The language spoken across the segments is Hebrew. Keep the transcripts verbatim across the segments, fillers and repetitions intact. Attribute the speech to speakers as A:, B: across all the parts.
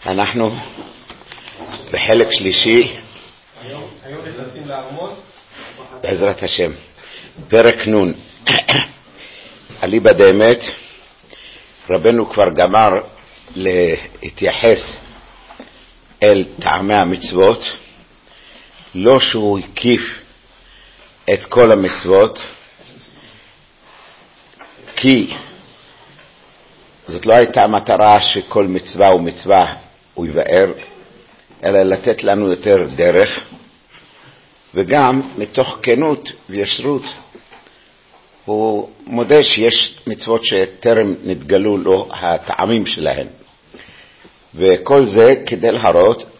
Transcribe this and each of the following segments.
A: אנחנו בחלק שלישי,
B: היום נכנסים לעמוד
A: בעזרת השם, פרק נון. אליבא דאמת, רבנו כבר גמר להתייחס אל טעמי המצוות, לא שהוא הקיף את כל המצוות, כי זאת לא הייתה מטרה שכל מצווה ומצווה הוא יבאר, אלא לתת לנו יותר דרך, וגם מתוך כנות וישרות הוא מודה שיש מצוות שטרם נתגלו לו הטעמים שלהן, וכל זה כדי להראות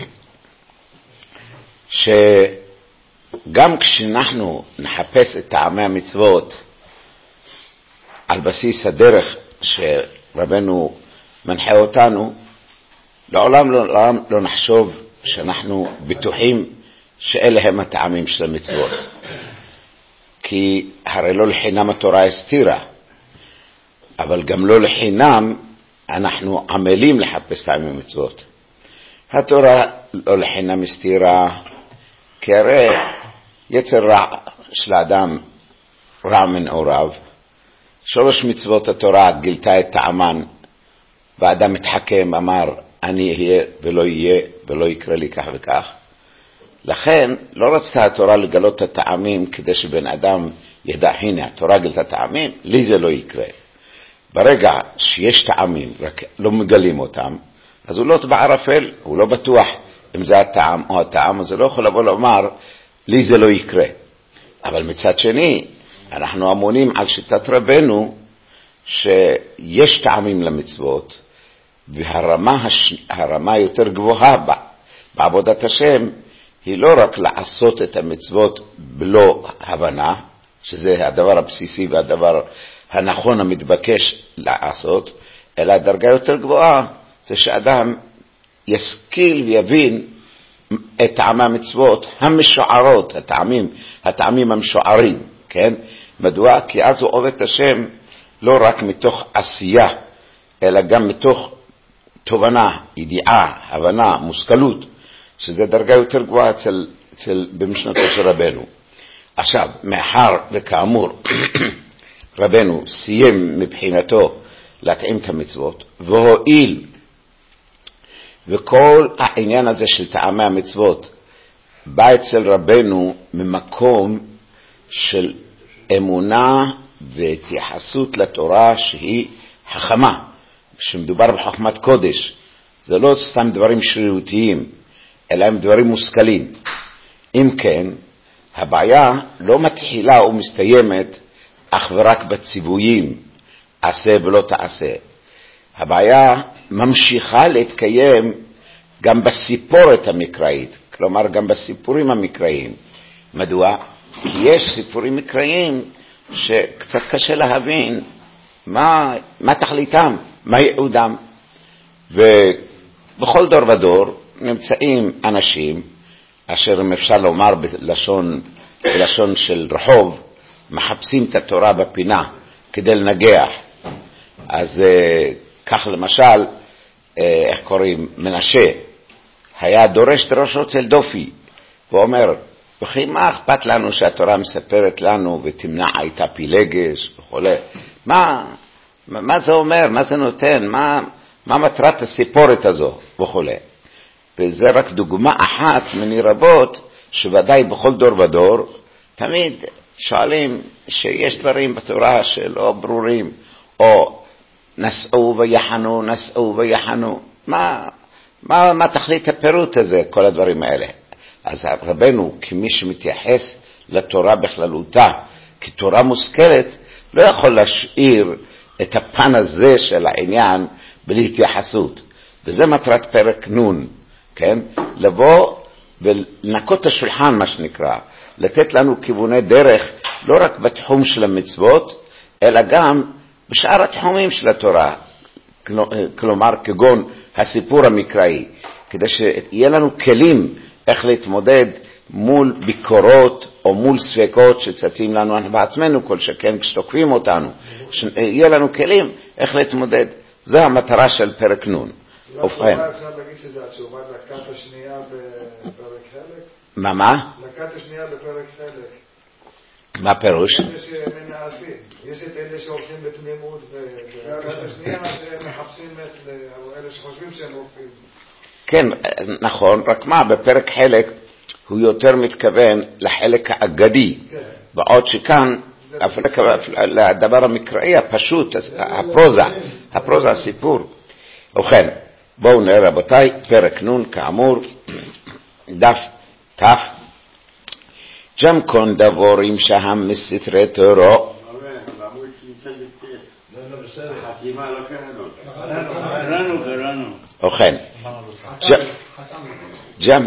A: שגם כשאנחנו נחפש את טעמי המצוות על בסיס הדרך שרבנו מנחה אותנו, לעולם לעולם לא נחשוב שאנחנו בטוחים שאלה הם הטעמים של המצוות, כי הרי לא לחינם התורה הסתירה, אבל גם לא לחינם אנחנו עמלים לחפש טעמי המצוות. התורה לא לחינם הסתירה, כי הרי יצר רע של האדם רע מנעוריו. שלוש מצוות התורה גילתה את טעמן, והאדם מתחכם, אמר אני אהיה ולא יהיה ולא יקרה לי כך וכך. לכן לא רצתה התורה לגלות את הטעמים כדי שבן אדם ידע, הנה התורה גילתה טעמים, לי זה לא יקרה. ברגע שיש טעמים רק לא מגלים אותם, אז הוא לא בערפל, הוא לא בטוח אם זה הטעם או הטעם, אז הוא לא יכול לבוא לומר לי זה לא יקרה. אבל מצד שני אנחנו אמונים על שיטת רבנו שיש טעמים למצוות, והרמה הש... הרמה יותר גבוהה בה, בעבודת השם היא לא רק לעשות את המצוות בלא הבנה, שזה הדבר הבסיסי והדבר הנכון המתבקש לעשות, אלא דרגה יותר גבוהה זה שאדם ישכיל ויבין את טעמי המצוות המשוערות, הטעמים, הטעמים המשוערים, כן? מדוע? כי אז הוא עובד את השם לא רק מתוך עשייה, אלא גם מתוך תובנה, ידיעה, הבנה, מושכלות, שזה דרגה יותר גבוהה אצל, אצל, במשנתו של רבנו. עכשיו, מאחר וכאמור, רבנו סיים מבחינתו להתאים את המצוות, והועיל, וכל העניין הזה של טעמי המצוות בא אצל רבנו ממקום של אמונה והתייחסות לתורה שהיא חכמה, שמדובר בחוכמת קודש. זה לא סתם דברים שרירותיים, אלא הם דברים מושכלים. אם כן, הבעיה לא מתחילה ומסתיימת אך ורק בציוויים, עשה ולא תעשה. הבעיה ממשיכה להתקיים גם בסיפורת המקראית, כלומר גם בסיפורים המקראיים. מדוע? כי יש סיפורים מקראיים שקצת קשה להבין מה, מה תכליתם, מה ייעודם. ובכל דור ודור נמצאים אנשים אשר אם אפשר לומר בלשון, בלשון של רחוב, מחפשים את התורה בפינה כדי לנגח. אז כך למשל, איך קוראים, מנשה היה דורש דרשות אל דופי, ואומר, וכי מה אכפת לנו שהתורה מספרת לנו ותמנע הייתה פילגש וכו'. מה, מה זה אומר, מה זה נותן, מה, מה מטרת הסיפורת הזו וכו'. וזה רק דוגמה אחת מני רבות, שוודאי בכל דור ודור תמיד שואלים שיש דברים בתורה שלא ברורים, או נסעו ויחנו, נסעו ויחנו. מה, מה, מה תכלית הפירוט הזה, כל הדברים האלה? אז רבנו, כמי שמתייחס לתורה בכללותה, כתורה מושכלת, לא יכול להשאיר את הפן הזה של העניין בלי התייחסות. וזה מטרת פרק נון, כן? לבוא ולנקות את השולחן, מה שנקרא, לתת לנו כיווני דרך, לא רק בתחום של המצוות, אלא גם בשאר התחומים של התורה, כלומר כגון הסיפור המקראי, כדי שיהיה לנו כלים איך להתמודד מול ביקורות או מול ספקות שצצים לנו בעצמנו, כל שכן כשתוקפים אותנו, שיהיה לנו כלים איך להתמודד. זו המטרה של פרק נון. ובכן.
C: אפשר להגיד שזה התשובה לקט השנייה בפרק חלק?
A: מה מה?
C: לקט השנייה בפרק חלק.
A: מה פירוש?
C: אלה שמנעשים. יש את אלה שהולכים בתמימות, ולקט השנייה שמחפשים את אלה שחושבים שהם הולכים.
A: כן, נכון, רק מה, בפרק חלק הוא יותר מתכוון לחלק האגדי, בעוד שכאן, לדבר המקראי הפשוט, הפרוזה, הפרוזה, הסיפור. ובכן, בואו נראה רבותיי, פרק נון, כאמור, דף תף, ג'ם קון דבורים שהם מסתרי תורו, ובכן, ג'ם,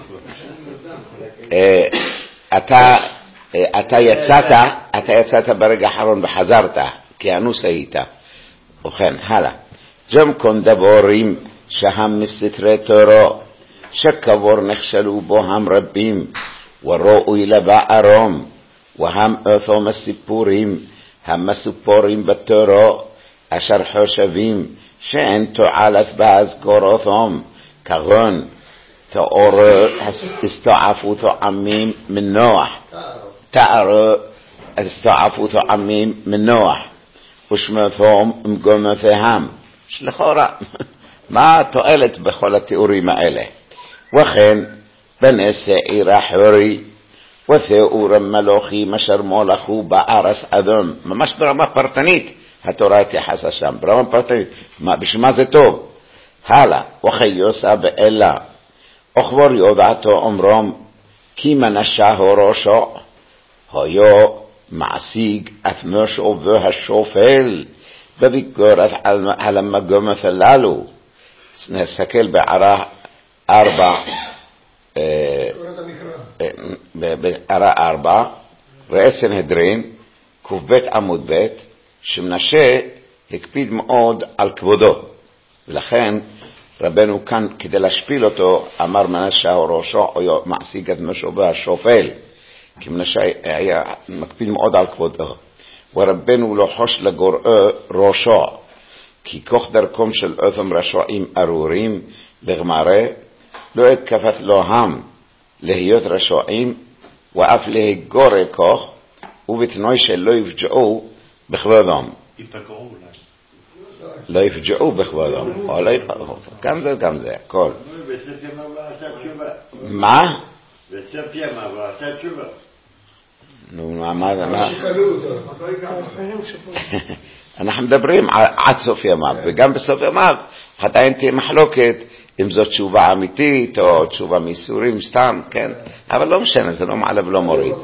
A: אתה, אתה יצאת, אתה יצאת ברגע האחרון וחזרת, כי אנוס היית. ובכן, הלאה. ג'ם קון דבורים שהם מסתרי תורו, שכבור נכשלו בו הם רבים, וראוי לבערום, והם אותם הסיפורים, המסופורים בתורו, אשר חושבים שאין תועלת בהזכורתם, כגון תאור הסתעפות עמים מנוח, תאר הסתעפות עמים מנוח, ושמתם מגומתיהם. שלכאורה, מה התועלת בכל התיאורים האלה? וכן, בנס עיר החורי, ותיאור המלוכים אשר מולכו בארץ אדום. ממש ברמה פרטנית, התורה התייחסה שם, ברמה פרטנית. בשביל מה זה טוב? הלאה, וחיוסה באלה, וכבר יודעתו אומרם, כי מנשהו ראשו, היו מעסיק את משהו והשופל, בביקורת על המגומות הללו. נסתכל בערה ארבע, בערה ארבע, ראה סנהדרין, ק"ב עמוד ב', שמנשה הקפיד מאוד על כבודו, ולכן רבנו כאן כדי להשפיל אותו אמר מנשה ראשו או מעסיק את משהו והשופל, כי מנשה היה מקפיד מאוד על כבודו, ורבנו לא חוש לגורעו ראשו, כי כוח דרכם של אותם רשעים ארורים לגמרי, לא התכפת להם להיות רשעים, ואף להגורע כוח, ובתנאי שלא יפגעו בכבודם.
D: יפגעו אולי.
A: לא יפגעו בכבודם. גם זה, גם זה, הכל. מה?
E: בסוף ימה, ועשה תשובה.
A: נו, מה, מה, מה? אנחנו מדברים עד סוף ימיו, וגם בסוף ימיו עדיין תהיה מחלוקת אם זאת תשובה אמיתית או תשובה מסורים סתם, כן? אבל לא משנה, זה לא מעלה ולא מוריד.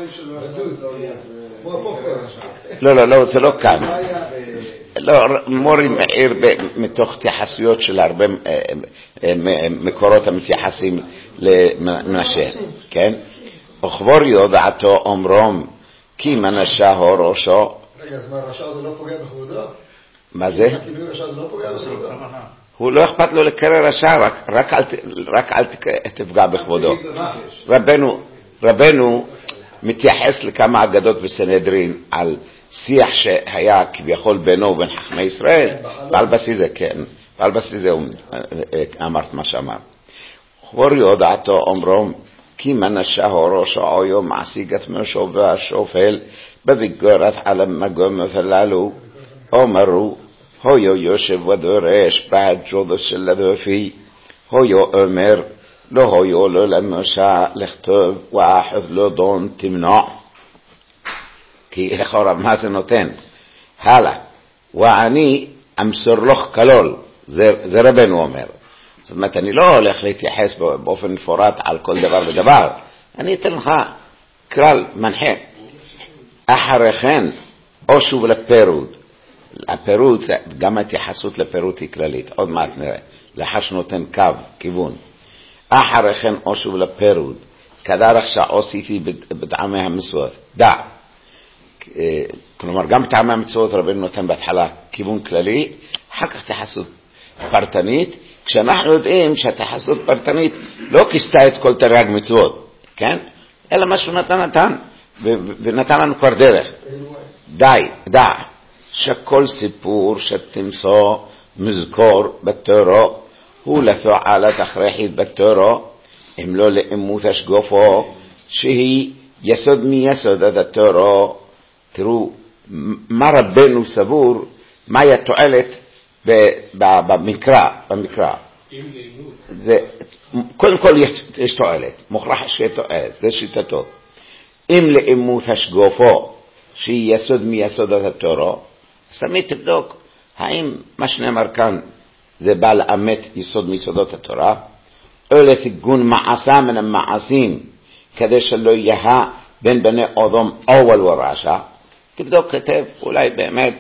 A: לא, לא, לא, זה לא כאן. לא, מורי מעיר מתוך תייחסויות של הרבה מקורות המתייחסים למנשה, כן? וכבר יודעתו אומרם, כי מנשה ראשו.
C: רגע, אז מה, רשע זה לא פוגע בכבודו?
A: מה זה?
C: כאילו רשע זה לא פוגע בכבודו?
A: הוא לא אכפת לו לקרר רשע, רק, רק, אל, רק אל תפגע בכבודו. רבנו, רבנו מתייחס לכמה אגדות בסנהדרין על שיח שהיה כביכול בינו ובין חכמי ישראל, ועל בסיס זה, כן, ועל בסיס זה אמרת מה שאמר. כבר יודעתו אומרם, כי מנשה ראשו היו מעסיק את משהו והשופל, בביקורת על המגומות הללו, אמרו, היו יושב ודורש בעד ג'ודו של הדופי, היו אומר, לא היו לו למשה לכתוב, ואחד לא דון תמנע. כי לכאורה מה זה נותן? הלאה, ואני אמסור לך כלול, זה, זה רבנו אומר. זאת אומרת, אני לא הולך להתייחס באופן מפורט על כל דבר ודבר, אני אתן לך כלל מנחה. אחרי כן, או שוב לפירוד. הפירוד, גם ההתייחסות לפירוד היא כללית, עוד מעט נראה, לאחר שנותן קו, כיוון. אחרי כן, או שוב לפירוד, כדרך שעשיתי בטעמי המצוות, דע. כלומר, גם בטעמי המצוות רבנו נותן בהתחלה כיוון כללי, אחר כך תייחסות פרטנית, כשאנחנו יודעים שהתייחסות פרטנית לא כיסתה את כל תרי"ג מצוות, כן? אלא משהו נתן נתן, ונתן לנו כבר דרך. די, דע, שכל סיפור שתמצא מזכור בתורה הוא לפעלת הכרחית בתורה, אם לא לאימות השגופו, שהיא יסוד מיסודת התורה. תראו, מה רבנו סבור, מהי התועלת במקרא, במקרא. זה, קודם כל יש, יש תועלת, מוכרח שיהיה תועלת, זה שיטתו. אם לאימות השגופו, שהיא יסוד מיסודת התורה, אז תמיד תבדוק, האם מה שנאמר כאן, זה בא לאמת יסוד מיסודות התורה, או לתיקון מעשה מן המעשים, כדי שלא יהיה בין בני אדם אוהל ורשע. תבדוק כתב, אולי באמת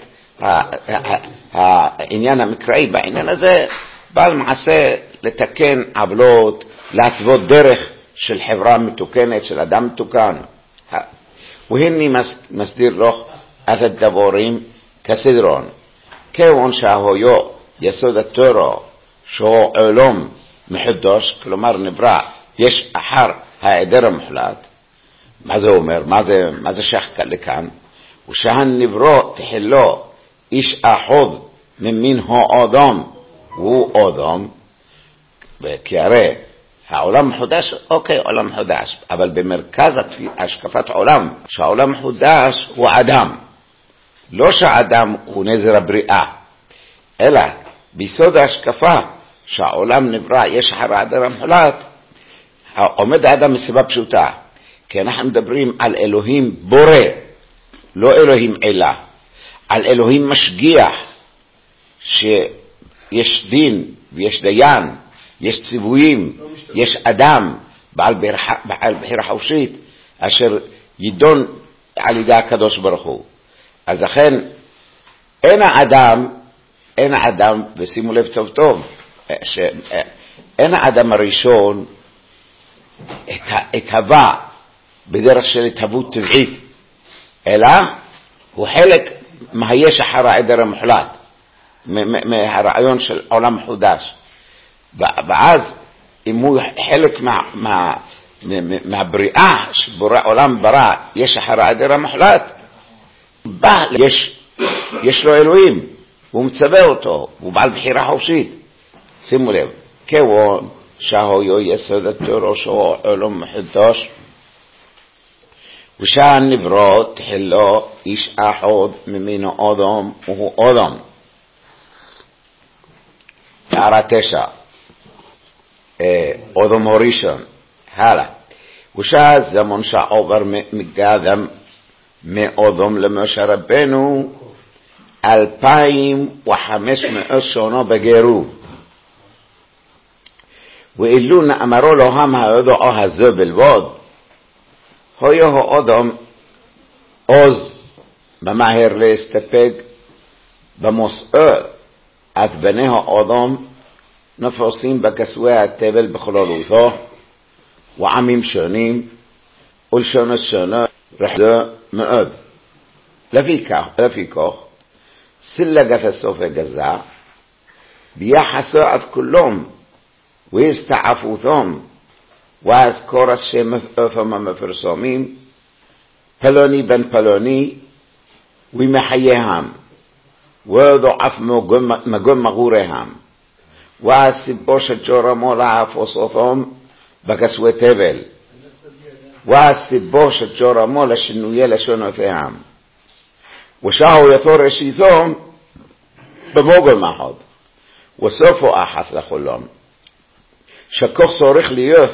A: העניין המקראי בעניין הזה, בא למעשה לתקן עוולות, להתוות דרך של חברה מתוקנת, של אדם מתוקן. והנה מסדיר לך את הדבורים כסדרון. כיוון שההויו יסוד התורה שהוא עולם מחדש, כלומר נברא, יש אחר העדר המוחלט. מה זה אומר? מה זה, מה זה שייך לכאן? ושהנברא תחילו איש אחד ממין האדם הוא אדם, כי הרי העולם מחודש, אוקיי, עולם מחודש, אבל במרכז השקפת העולם, שהעולם מחודש הוא אדם. לא שהאדם הוא נזר הבריאה, אלא ביסוד ההשקפה שהעולם נברא, יש אחר העדר המוחלט, עומד האדם מסיבה פשוטה, כי אנחנו מדברים על אלוהים בורא, לא אלוהים אלה, על אלוהים משגיח, שיש דין ויש דיין, יש ציוויים, יש אדם בעל בחירה חופשית, אשר ידון על ידי הקדוש ברוך הוא. אז לכן, אין האדם, אין האדם, ושימו לב טוב טוב, אין האדם הראשון התהווה בדרך של התהוות טבעית, אלא הוא חלק מהיש אחר העדר המוחלט, מהרעיון של עולם מחודש. ואז אם הוא חלק מה, מה, מהבריאה שבורא עולם ברא, יש אחר העדר המוחלט, בא, יש, יש לו אלוהים, הוא מצווה אותו, הוא בעל בחירה חופשית. שימו לב, כיוון שההויו יסוד התורה שהוא עולם מחדש, ושהנברא תחילו איש אחד ממין האדם והוא אדם. הערה תשע, אדם הראשון, הלאה. ושהזמן שעובר מגדם מאדם למשה רבנו אלפיים וחמש מאות שנה בגרו. ואילו נאמרו להם ההודעה הזו בלבד, היה האדם עוז ממהר להסתפק במסע את בני האדם נפרסים בכסווי התבל בכללותו, ועמים שונים ולשונות שונות רחדה מאוד. לפיכך, לפיכך סלגת הסוף הגזע ביחסו את כולם והסתעפותם ואזכור השם אופם המפרסמים פלוני בן פלוני ומחייהם ודועף מגום מגוריהם והסיבו שג'ורמו לעפוס אותם בכסווי תבל והסיבו שג'ורמו לשינויי לשונותיהם ושהו יתור ראשיתם במוגל אחד וסופו אחת לכולם שכך צורך להיות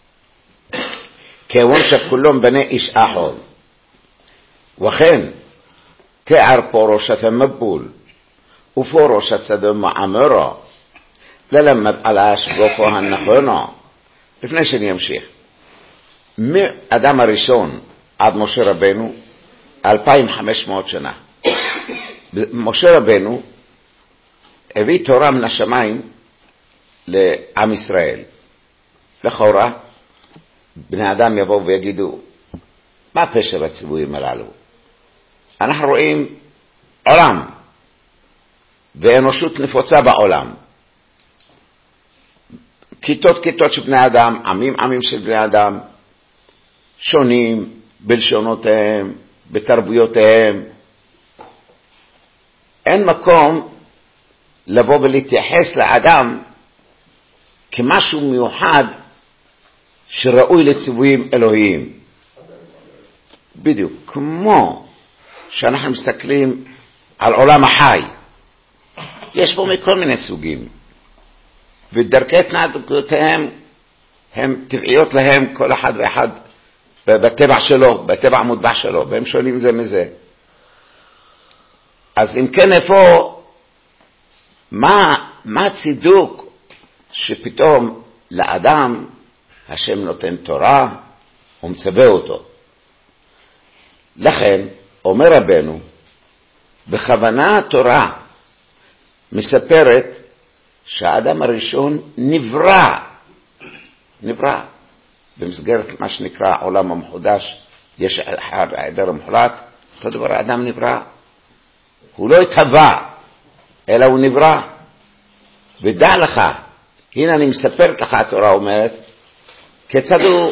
A: כיוון שכולם בני איש אחד. וכן תיאר פורשת המבול ופורשת סדום ועמורה ללמד על ההשגפה הנכונה. לפני שאני אמשיך, מאדם הראשון עד משה רבנו אלפיים וחמש מאות שנה. משה רבנו הביא תורה מן השמיים לעם ישראל. לכאורה בני אדם יבואו ויגידו, מה פשר הציוויים הללו? אנחנו רואים עולם ואנושות נפוצה בעולם, כיתות כיתות של בני אדם, עמים עמים של בני אדם, שונים בלשונותיהם, בתרבויותיהם. אין מקום לבוא ולהתייחס לאדם כמשהו מיוחד שראוי לציוויים אלוהיים. בדיוק, כמו שאנחנו מסתכלים על עולם החי, יש פה מכל מיני סוגים, ודרכי התנהגותיהם הם טבעיות להם, כל אחד ואחד בטבע שלו, בטבע המוטבע שלו, והם שונים זה מזה. אז אם כן, איפה, מה, מה הצידוק שפתאום לאדם השם נותן תורה ומצווה אותו? לכן אומר רבנו, בכוונה התורה מספרת שהאדם הראשון נברא, נברא במסגרת מה שנקרא עולם המחודש, יש העדר המוחלט, אותו דבר האדם נברא, הוא לא התהווה אלא הוא נברא. ודע לך, הנה אני מספרת לך, התורה אומרת כיצד הוא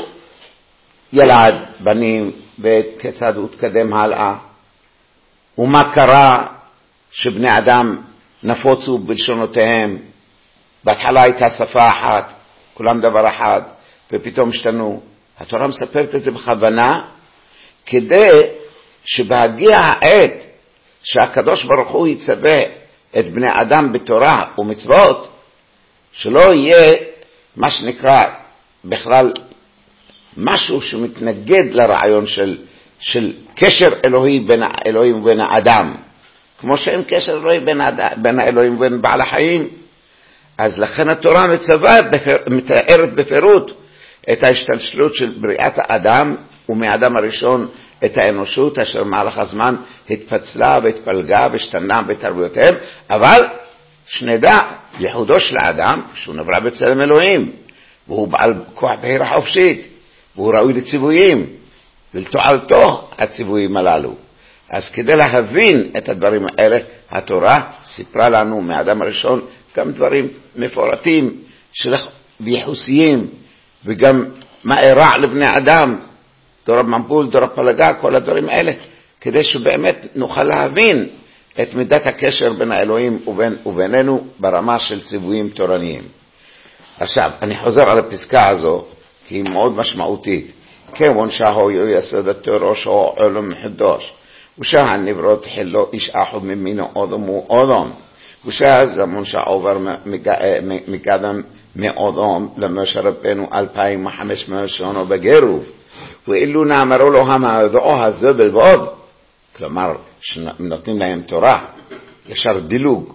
A: ילד בנים וכיצד הוא התקדם הלאה, ומה קרה שבני אדם נפוצו בלשונותיהם. בהתחלה הייתה שפה אחת, כולם דבר אחד, ופתאום השתנו. התורה מספרת את זה בכוונה, כדי שבהגיע העת שהקדוש ברוך הוא יצווה את בני אדם בתורה ומצוות, שלא יהיה מה שנקרא בכלל משהו שמתנגד לרעיון של, של קשר אלוהי בין האלוהים ובין האדם, כמו שאין קשר אלוהי בין, בין האלוהים ובין בעל החיים. אז לכן התורה מצווה, מתארת בפירוט את ההשתלשלות של בריאת האדם, ומאדם הראשון את האנושות אשר מהלך הזמן התפצלה והתפלגה והשתנה בתרבויותיהם, אבל שנדע ייחודו של האדם שהוא נברא בצלם אלוהים, והוא בעל כוח בחירה חופשית, והוא ראוי לציוויים, ולתועלתו הציוויים הללו. אז כדי להבין את הדברים האלה, התורה סיפרה לנו מהאדם הראשון גם דברים מפורטים ויחוסיים, וגם מה אירע לבני אדם, דור המבול, דור הפלגה, כל הדברים האלה, כדי שבאמת נוכל להבין את מידת הקשר בין האלוהים ובין, ובינינו ברמה של ציוויים תורניים. עכשיו, אני חוזר על הפסקה הזו, כי היא מאוד משמעותית. כיוון שההו יסוד התורה שהוא עולם מחדש, ושהנברות חילו איש אחד ממינו אדם ואדם, ושהזמון שעובר מקדם מאדם למשה רבנו אלפיים וחמש מאות שנה בגירוב, ואילו נאמרו לו המדעו הזה בלבד, כלומר שנותנים להם תורה, ישר דילוג,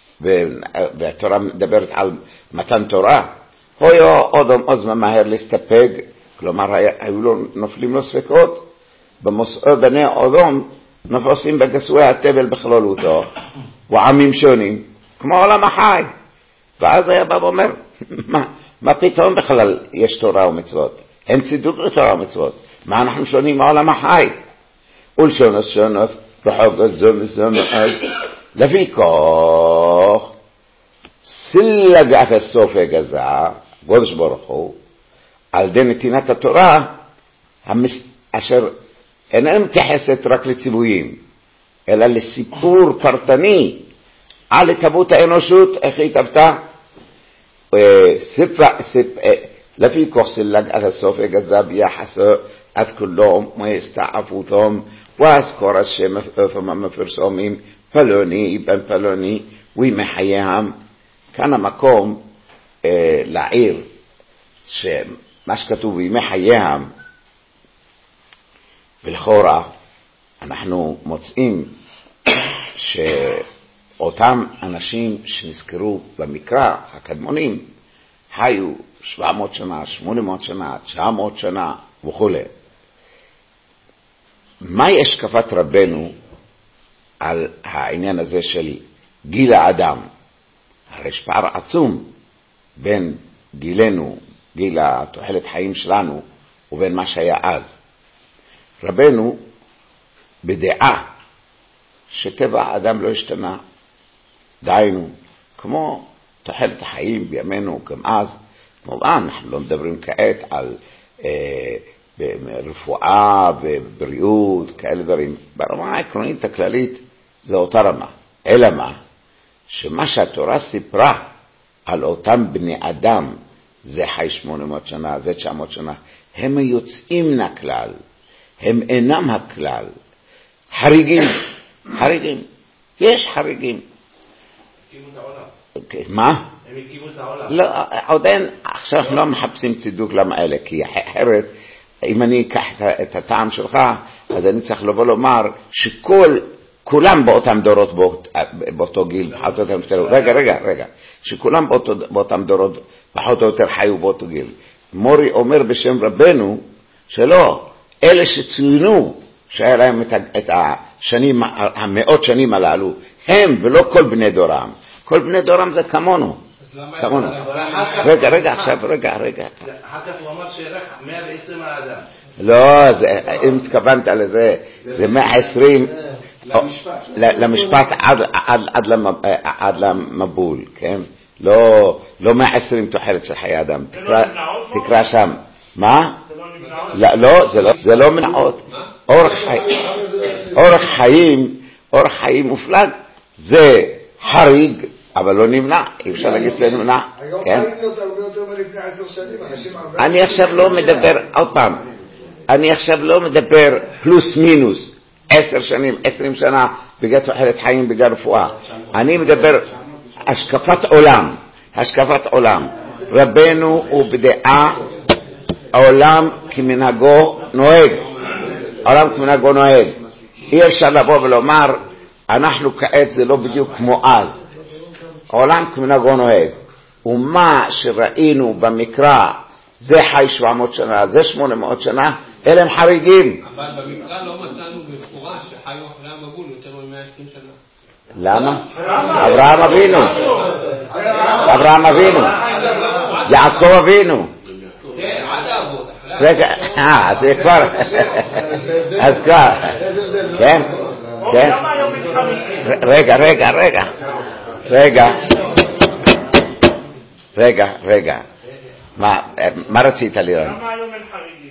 A: והתורה מדברת על מתן תורה, הוא היה אדם אז ממהר להסתפק, כלומר היו לו נופלים לו ספקות, בני אדם נפוסים בגסווי הטבל בכללותו, ועמים שונים, כמו עולם החי. ואז היה בא ואומר, מה, מה פתאום בכלל יש תורה ומצוות? אין צידוק לתורה ומצוות. מה אנחנו שונים מעולם החי? ולשונות שונות, רחוק זו וזו מאוד. לפי כך, סילג אף הסוף הגזע, קדוש ברוך הוא, על ידי נתינת התורה, אשר אינה מתייחסת רק לציוויים, אלא לסיפור פרטני על התהוות האנושות, איך היא התהוותה. לפי כך סילג עד הסוף הגזע ביחס עד כולם והסתעפותם, ואזכור השם המפורסמים פלוני בן פלוני ומחייהם. כאן המקום לעיר שמה שכתוב ומחייהם, ולכאורה אנחנו מוצאים שאותם אנשים שנזכרו במקרא הקדמונים חיו שבע מאות שנה, שמונה מאות שנה, תשע מאות שנה וכו'. מהי השקפת רבנו על העניין הזה של גיל האדם? הרי יש פער עצום בין גילנו, גיל התוחלת חיים שלנו, ובין מה שהיה אז. רבנו בדעה שטבע האדם לא השתנה, דיינו, כמו תוחלת החיים בימינו גם אז. כמובן, אנחנו לא מדברים כעת על אה, רפואה ובריאות, כאלה דברים. ברמה העקרונית הכללית זה אותה רמה. אלא מה? שמה שהתורה סיפרה על אותם בני אדם זה חי שמונה מאות שנה, זה תשע מאות שנה, הם יוצאים מהכלל, הם אינם הכלל. חריגים, חריגים, יש חריגים.
D: הקימו את העולם.
A: מה?
D: הם הקימו את העולם.
A: לא, עוד אין, עכשיו לא מחפשים צידוק למה אלה, כי אחרת, אם אני אקח את הטעם שלך, אז אני צריך לבוא לומר שכל, כולם באותם דורות באות, באותו גיל, פחות או יותר, רגע, רגע, רגע, שכולם באותו, באותם דורות, פחות או יותר חיו באותו גיל. מורי אומר בשם רבנו, שלא, אלה שצוינו, שהיה להם את, את השנים, המאות שנים הללו, הם ולא כל בני דורם. כל בני דורם זה כמונו. כמונו. רגע, רגע, עכשיו, רגע, רגע.
D: אחר כך הוא אמר שערך מאה ועשרים על האדם.
A: לא, אם התכוונת לזה, זה מאה ועשרים למשפט עד למבול, כן? לא מאה ועשרים תוחלת של חיי אדם. תקרא שם. מה? לא, זה לא מנעות. אורח חיים, אורח חיים מופלג, זה חריג, אבל לא נמנע, אי אפשר להגיד זה נמנע. אני עכשיו לא מדבר, עוד פעם, אני עכשיו לא מדבר פלוס מינוס, עשר שנים, עשרים שנה, בגלל תוחלת חיים, בגלל רפואה. אני מדבר השקפת עולם, השקפת עולם. רבנו הוא בדעה, העולם כמנהגו נוהג. העולם כמנהגו נוהג. אי אפשר לבוא ולומר, אנחנו כעת זה לא בדיוק כמו אז. העולם כמנהגו נוהג. ומה שראינו במקרא, זה חי שבע מאות שנה, זה שמונה מאות שנה, אלה הם חריגים.
B: אבל במקרא לא מצאנו בפורש שחיו אחרי המבול יותר מ-מאה ועשרים שנה.
A: למה? אברהם אבינו. אברהם אבינו. יעקב אבינו. רגע, אה, אז זה כבר, אז כבר, כן, כן, רגע, רגע, רגע, רגע, רגע, רגע, מה, מה רצית לראות?
B: למה היום אין חריגים?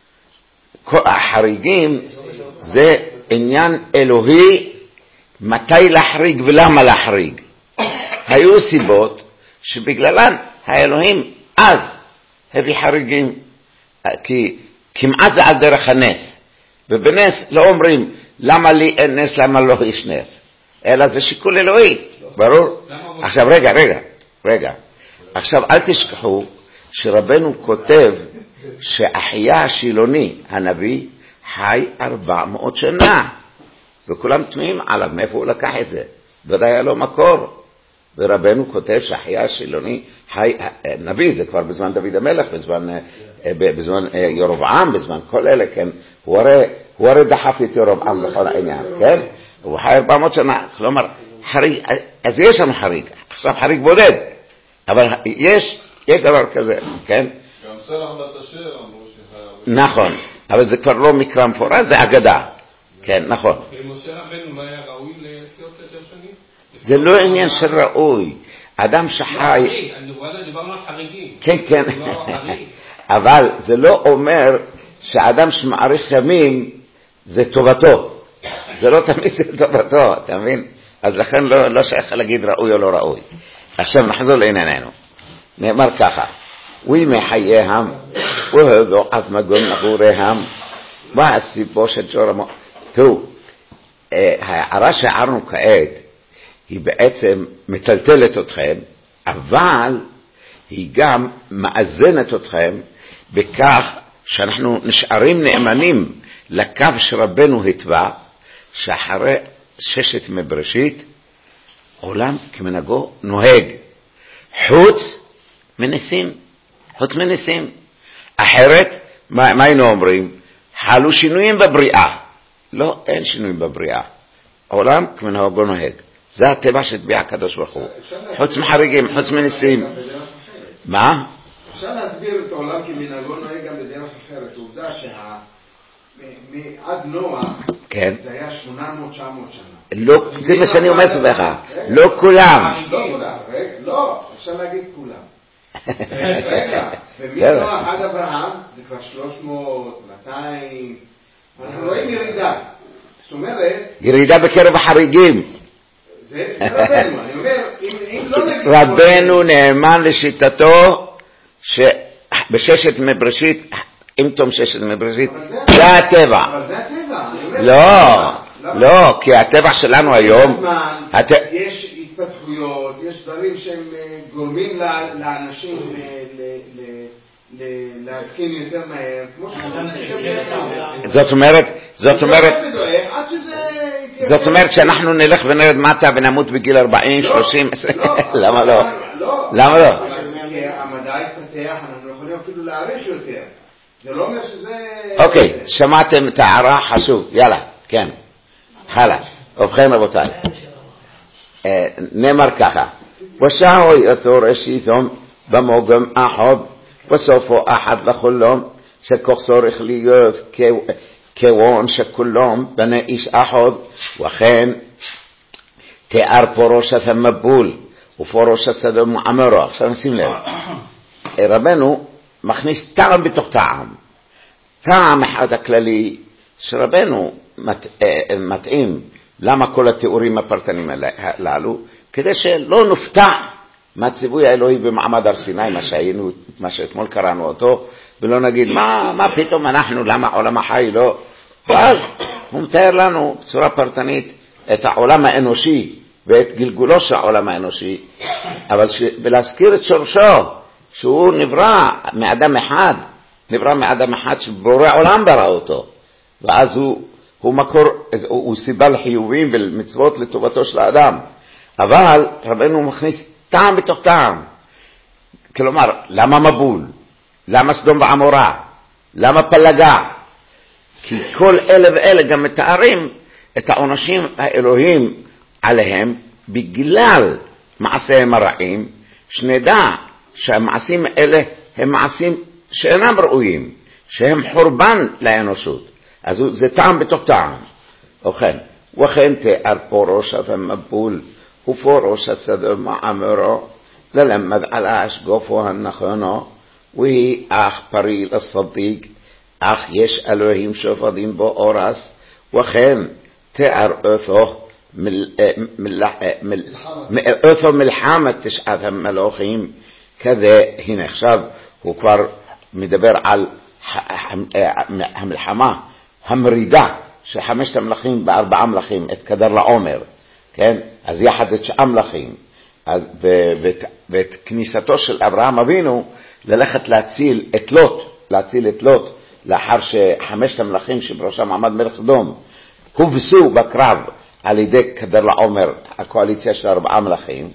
A: החריגים זה עניין אלוהי, מתי להחריג ולמה להחריג. היו סיבות שבגללן האלוהים אז הביא חריגים, כי כמעט זה על דרך הנס, ובנס לא אומרים למה לי אין נס, למה לא יש נס, אלא זה שיקול אלוהי, ברור. עכשיו רגע, רגע, רגע, עכשיו אל תשכחו שרבנו כותב שאחיה השילוני, הנביא, חי ארבע מאות שנה, וכולם תמימים עליו, מאיפה הוא לקח את זה? ודאי היה לו מקור. ורבנו כותב שאחיה השילוני חי, נביא, זה כבר בזמן דוד המלך, בזמן, בזמן ירובעם, בזמן כל אלה, כן? הוא הרי, הוא הרי דחף את ירובעם בכל העניין, כן? הוא חי ארבע מאות שנה, כלומר, חריג, אז יש לנו חריג, עכשיו חריג בודד, אבל יש, יש דבר כזה, כן?
F: גם סלח בת אשר אמרו שחי...
A: נכון, אבל זה כבר לא מקרא מפורט, זה אגדה, כן, נכון.
B: ומשה רבנו לא היה ראוי לחיות עשר שנים?
A: זה לא עניין של ראוי, אדם שחי...
B: דיברנו על חריגים.
A: כן, כן, אבל זה לא אומר שאדם שמעריך ימים זה טובתו, זה לא תמיד זה טובתו, אתה מבין? אז לכן לא, לא שייך להגיד ראוי או לא ראוי. עכשיו נחזור לענייננו. נאמר ככה, וימי חייהם והודו אף מגון נבוריהם, מה הסיפור של ג'ורמו? תראו, ההערה שהערנו כעת היא בעצם מטלטלת אתכם, אבל היא גם מאזנת אתכם בכך שאנחנו נשארים נאמנים לקו שרבנו התווה, שאחרי ששת מבראשית עולם כמנהגו נוהג, חוץ מניסים, חוץ מניסים. אחרת, מה, מה היינו אומרים? חלו שינויים בבריאה. לא, אין שינויים בבריאה. עולם כמנהגו נוהג. זה הטבע שטביע הקדוש ברוך הוא. חוץ מחריגים, חוץ מניסים. מה?
C: אפשר להסביר את העולם כמנהגו נוהג גם בדרך אחרת. עובדה שעד נוח זה היה שמונה מאות תשע מאות שנה.
A: לא, זה מה שאני אומר לך. לא כולם.
C: לא כולם, לא, אפשר להגיד כולם. רגע, ומנוח עד אברהם זה כבר שלוש מאות, מאתיים, אנחנו רואים ירידה. זאת אומרת...
A: ירידה בקרב החריגים.
C: זה רבנו, אני אומר, אם לא נגיד...
A: רבנו נאמן לשיטתו שבששת מבראשית, אם תום ששת מבראשית, זה הטבע.
C: אבל זה הטבע.
A: לא, לא, כי הטבע שלנו היום,
C: יש התפתחויות, יש דברים שהם גורמים לאנשים להסכים יותר מהר, כמו שאתה
A: זאת אומרת, זאת אומרת, זאת אומרת שאנחנו נלך ונרד מטה ונמות בגיל ארבעים, שלושים, למה לא? למה לא?
C: כי המדע התפתח, אנחנו יכולים אפילו להעריך יותר. זה לא אומר שזה...
A: אוקיי, שמעתם את הערה חשוב, יאללה, כן, הלאה. ובכן רבותיי, נאמר ככה, ושהו יתו ראשיתום במוגם אחד, בסופו אחד לכולם, שכך צריך להיות כיוון שכולם בני איש אחד, וכן תיאר פורשת המבול ופורשת סדום עמרו. עכשיו נשים לב, רבנו מכניס טעם בתוך טעם. טעם אחד הכללי שרבנו מתאים למה כל התיאורים הפרטניים הללו, כדי שלא נופתע מהציווי האלוהי במעמד הר סיני, מה שהיינו, מה שאתמול קראנו אותו, ולא נגיד מה, מה פתאום אנחנו, למה עולם החי לא. ואז הוא מתאר לנו בצורה פרטנית את העולם האנושי ואת גלגולו של העולם האנושי, אבל ש... ולהזכיר את שורשו, שהוא נברא מאדם אחד, נברא מאדם אחד שבורא עולם ברא אותו, ואז הוא, הוא מקור, הוא, הוא סיבה לחיובים ולמצוות לטובתו של האדם. אבל רבנו מכניס טעם בתוך טעם. כלומר, למה מבול? למה סדום ועמורה? למה פלגה? כי כל אלה ואלה גם מתארים את העונשים האלוהים עליהם בגלל מעשיהם הרעים, שנדע שהמעשים האלה הם מעשים שאינם ראויים, שהם חורבן לאנושות. אז זה טעם בתוך טעם. וכן, וכן תיאר פורשת המבול ופורשת סדום ועמורה, ללמד על השגופו הנכונו, והיא אך פרי לצדיק, אך יש אלוהים שופטים בו אורס. וכן תיאר אותו אותו מלחמת תשעת המלוכים, כזה. הנה עכשיו הוא כבר מדבר על המלחמה המרידה של חמשת המלכים בארבעה מלכים, את קדר לעומר, כן? אז יחד זה תשעה מלכים. אז ואת, ואת כניסתו של אברהם אבינו ללכת להציל את לוט, להציל את לוט, לאחר שחמשת המלכים שבראשם עמד מלך סדום הובסו בקרב על ידי קדר לעומר, הקואליציה של ארבעה מלכים,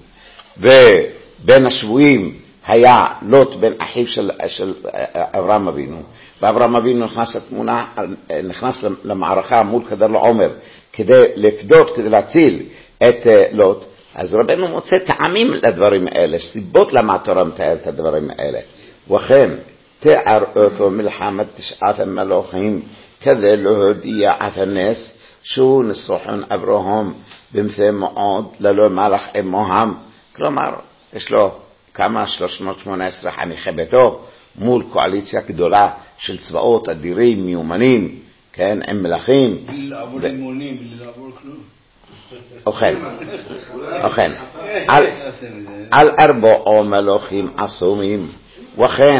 A: ובין השבויים היה לוט בן אחיו של, של אברהם אבינו, ואברהם אבינו נכנס לתמונה, נכנס למערכה מול קדר לעומר כדי לפדות, כדי להציל את לוט. אז רבנו מוצא טעמים לדברים האלה, סיבות למה התורה מתארת את הדברים האלה. וכן תיאר אותו מלחמת תשעת המלוכים כדי להודיע את הנס שהוא נסוחן אברהם במתי מאוד ללא מלך אמוהם. כלומר, יש לו כמה שלוש מאות שמונה עשרה חניכי ביתו מול קואליציה גדולה של צבאות אדירים, מיומנים, כן, עם מלכים.
E: בלי לעבור אימונים, בלי לעבור כלום.
A: אוכל, אוכל. על ארבעו מלוכים עצומים. וכן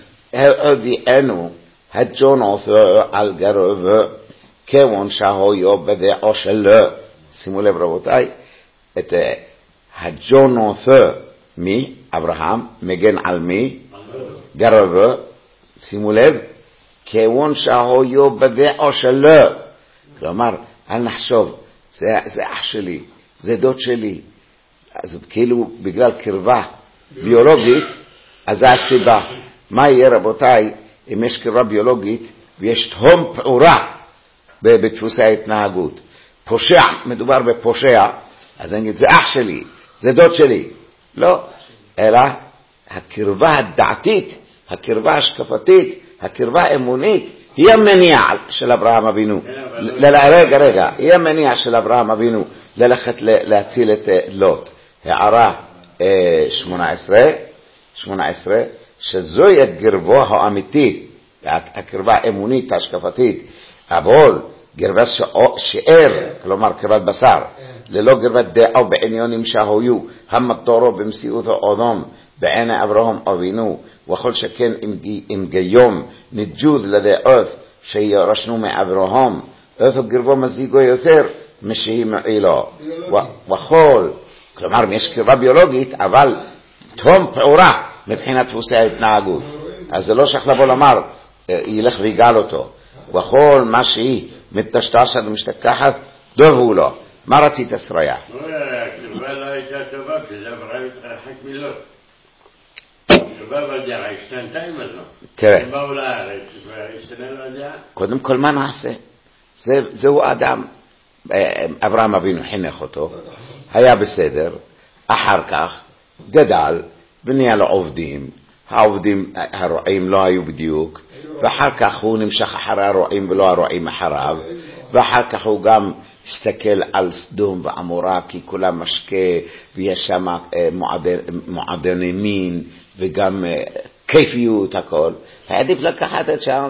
A: הודיענו הג'ונותו על גרובו כיוון שהיו בדעו שלו. שימו לב רבותיי, את הג'ונותו, מי? אברהם, מגן על מי? גרובו. שימו לב, כיוון שהיו בדעו שלו. כלומר, אל נחשוב זה, זה אח שלי, זה דוד שלי. אז כאילו בגלל קרבה ביולוגית, אז זה הסיבה. מה יהיה רבותיי אם יש קרבה ביולוגית ויש תהום פעורה בדפוסי ההתנהגות? פושע, מדובר בפושע, אז אני אגיד זה אח שלי, זה דוד שלי. לא, אלא הקרבה הדעתית, הקרבה השקפתית, הקרבה האמונית, היא המניע של אברהם אבינו. רגע, רגע, היא המניע של אברהם אבינו ללכת להציל את לוט. הערה שמונה עשרה, שמונה עשרה, שזוהי את גרבו האמיתית, הקרבה האמונית, ההשקפתית, אבל גרבת שאר, כלומר קרבת בשר, ללא גרבת דעה בעניונים שהיו, המטורו במציאות האדם, בעיני אברהם אבינו, וכל שכן אם גיום נג'וד לדעות שירשנו מאברהם, אותו גרבו מזיגו יותר משהיא מעילו. וכל, כלומר יש קרבה ביולוגית, אבל תהום פעורה מבחינת דפוסי ההתנהגות. אז זה לא שייך לבוא לומר, ילך ויגאל אותו. וכל מה שהיא מטשטשת ומשתכחת, דובו לו. מה רצית שריה?
G: הקרבה לא הייתה טובה, כי זה אברהם התרחק מלוט. הקרבה בדעה, השתנתיים הזו.
A: תראה.
G: הם באו לארץ, והשתנה לו הדעה.
A: קודם כל מה נעשה? זה, זהו אדם, אברהם אבינו חינך אותו, היה בסדר, אחר כך גדל, ונהיה לו עובדים, העובדים הרועים לא היו בדיוק, ואחר כך הוא נמשך אחרי הרועים ולא הרועים אחריו, ואחר כך הוא גם הסתכל על סדום ועמורה, כי כולם משקה, ויש שם מועדני מין, וגם כיפיות הכל. העדיף לקחת את שם,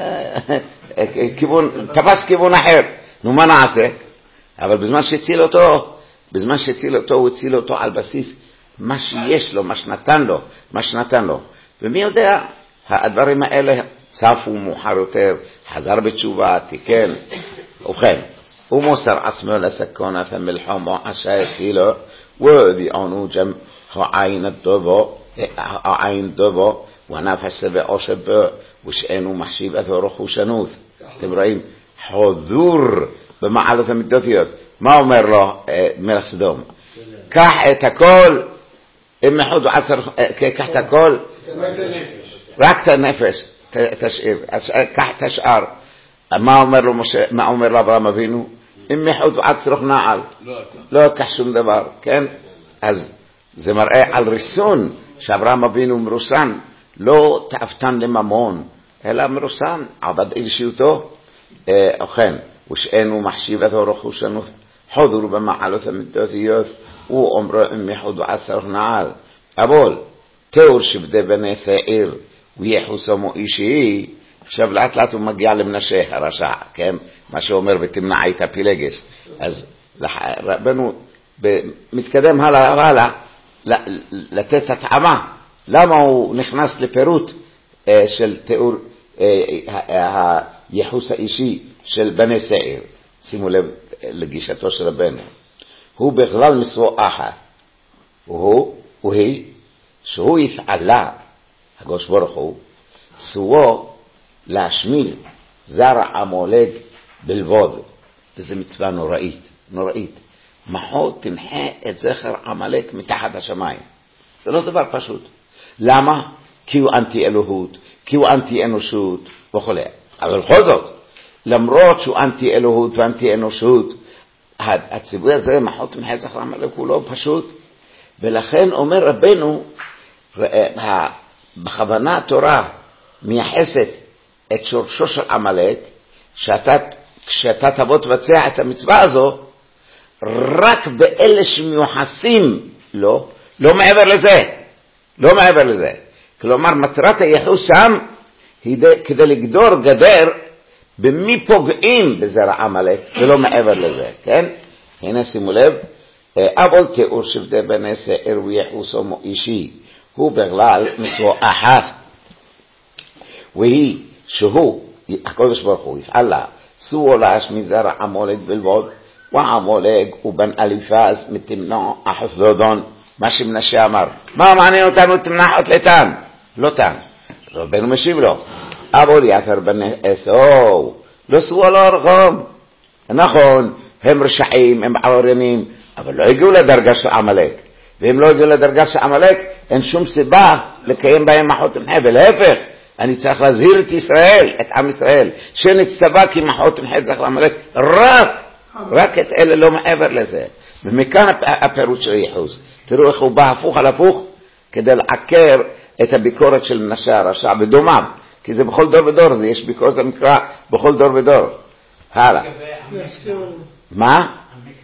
A: תפס כיוון אחר. נו, מה נעשה? אבל בזמן שהציל אותו, בזמן שהציל אותו, הוא הציל אותו על בסיס מה שיש לו, מה שנתן לו, מה שנתן לו. ומי יודע, הדברים האלה צפו מאוחר יותר, חזר בתשובה, תיקן. ובכן, הוא מוסר עצמו לסכונת המלחמה אשר הצילו, ודיענו גם העין הדובו, העין דובו, ונפש ואושר בו, ושאינו מחשיב את רכושנות. אתם רואים, חודור במעלות המידותיות. מה אומר לו מלך סדום? קח את הכל, אם מחוד ועצר, קח את הכל, רק את הנפש, תשאיר, קח את השאר. מה אומר לו משה, מה אומר לו אברהם אבינו? אם מחוד ועצר נעל, לא קח שום דבר, כן? אז זה מראה על ריסון, שאברהם אבינו מרוסן, לא תאוותן לממון, אלא מרוסן, עבד אישיותו, אוכן, ושאינו מחשיב את רכושנות, חודרו במעלות המידותיות, הוא אומרו אם מחוד ועצר נעל. אבל תיאור שבדי בני שעיר ויחוסמו אישי, עכשיו לאט לאט הוא מגיע למנשה הרשע, כן? מה שאומר ותמנע את הפילגש. אז רבנו מתקדם הלאה והלאה לתת התאמה. למה הוא נכנס לפירוט של תיאור היחוס האישי של בני שעיר? שימו לב לגישתו של רבנו. הוא בכלל מסרו אחת. והוא, והיא, שהוא יפעלה, הקדוש ברוך הוא, סוו להשמיד זרע עמלק בלבד. וזו מצווה נוראית, נוראית. מחו תמחה את זכר עמלק מתחת השמיים. זה לא דבר פשוט. למה? כי הוא אנטי אלוהות, כי הוא אנטי אנושות וכו'. אבל בכל זאת, למרות שהוא אנטי אלוהות ואנטי אנושות, הציווי הזה, מחו תמחה את זכר עמלק, הוא לא פשוט. ולכן אומר רבנו, בכוונה התורה מייחסת את שורשו של עמלק, שאתה, כשאתה תבוא תבצע את המצווה הזו, רק באלה שמיוחסים לו, לא מעבר לזה, לא מעבר לזה. כלומר, מטרת הייחוס שם, היא כדי לגדור גדר, במי פוגעים בזרע עמלק, ולא מעבר לזה, כן? הנה שימו לב, אבל תיאור שבדי בני שעיר וייחוסו אישי, הוא בכלל מסרו אחת, והיא שהוא, הקדוש ברוך הוא יפעלה, סוו להשמיד זרע עמלק בלבד, ועמלק הוא בן אליפז מתמנע החסדודון, מה שמנשה אמר. מה מעניין אותנו תמנע אותלתן? לא תן. רבנו משיב לו, אבל יתר בני עשו, לא סוו לא רחום. נכון, הם רשעים, הם עבריינים, אבל לא הגיעו לדרגה של עמלק. והם לא הגיעו לדרגה של עמלק, אין שום סיבה לקיים בהם מחות תמחה, ולהפך, אני צריך להזהיר את ישראל, את עם ישראל, שנצטווה כי מחות תמחה את זכר עמלק, רק, רק את אלה לא מעבר לזה. ומכאן הפירוט של הייחוס. תראו איך הוא בא הפוך על הפוך, כדי לעקר את הביקורת של מנשה הרשע בדומם, כי זה בכל דור ודור, זה יש ביקורת המקרא בכל דור ודור. הלאה. מה?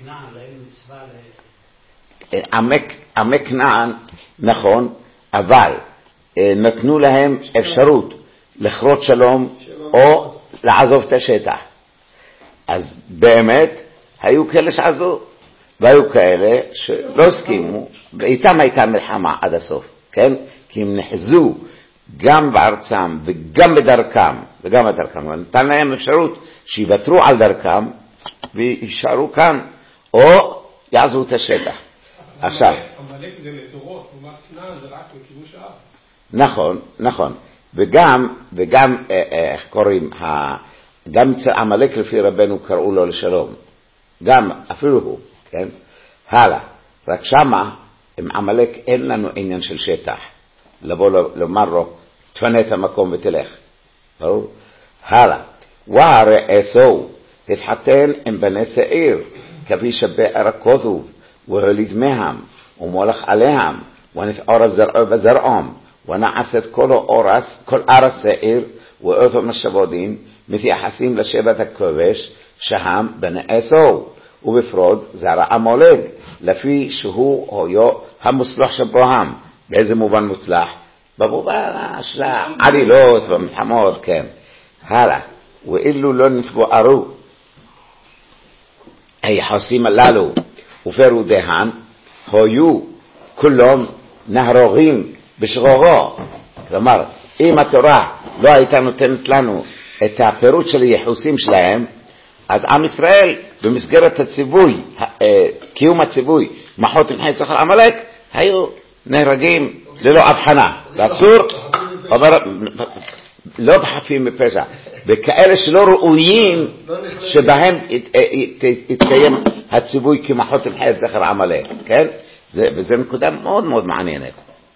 A: עמי כנען, נכון, אבל נתנו להם אפשרות לחרות שלום או לעזוב את השטח. אז באמת היו כאלה שעזו, והיו כאלה שלא הסכימו, ואיתם הייתה מלחמה עד הסוף. כן? כי הם נחזו גם בארצם וגם בדרכם, וגם בדרכם, ונתן להם אפשרות שיוותרו על דרכם וישארו כאן, או יעזבו את השטח. עכשיו.
B: עמלק זה לדורות, כלומר כנען זה רק בכיבוש הארץ.
A: נכון, נכון. וגם, וגם, איך קוראים, גם אצל עמלק לפי רבנו קראו לו לשלום. גם, אפילו הוא, כן? הלאה. רק שמה, עם עמלק אין לנו עניין של שטח. לבוא לומר לו, תפנה את המקום ותלך. ברור? הלאה. והרי עשו התחתן עם בני שעיר, כפי שבאר הכוזוב, והוליד מהם, ומולך עליהם, ונפער זרעו בזרעם, ונעשת כל אורס, כל ארץ שעיר, ואותו משבודין, מתייחסים לשבט הכובש, שהם בני עשו, ובפרוד זרע עמלק, לפי שהוא היה המוצלח שבהם. באיזה מובן מוצלח? במובן של עלילות ומלחמות, כן. הלאה. ואילו לא נתבוארו היחסים הללו ופירודיהם, היו כולם נהרוגים בשררו. כלומר, אם התורה לא הייתה נותנת לנו את הפירוט של היחסים שלהם, אז עם ישראל במסגרת הציווי, קיום הציווי, מחות עם חצח עמלק, היו נהרגים ללא הבחנה. ואסור, אבל לא בחפים מפשע, וכאלה שלא ראויים שבהם יתקיים הציווי כמחות עם חצח עמלק, כן? וזה נקודה מאוד מאוד מעניינת.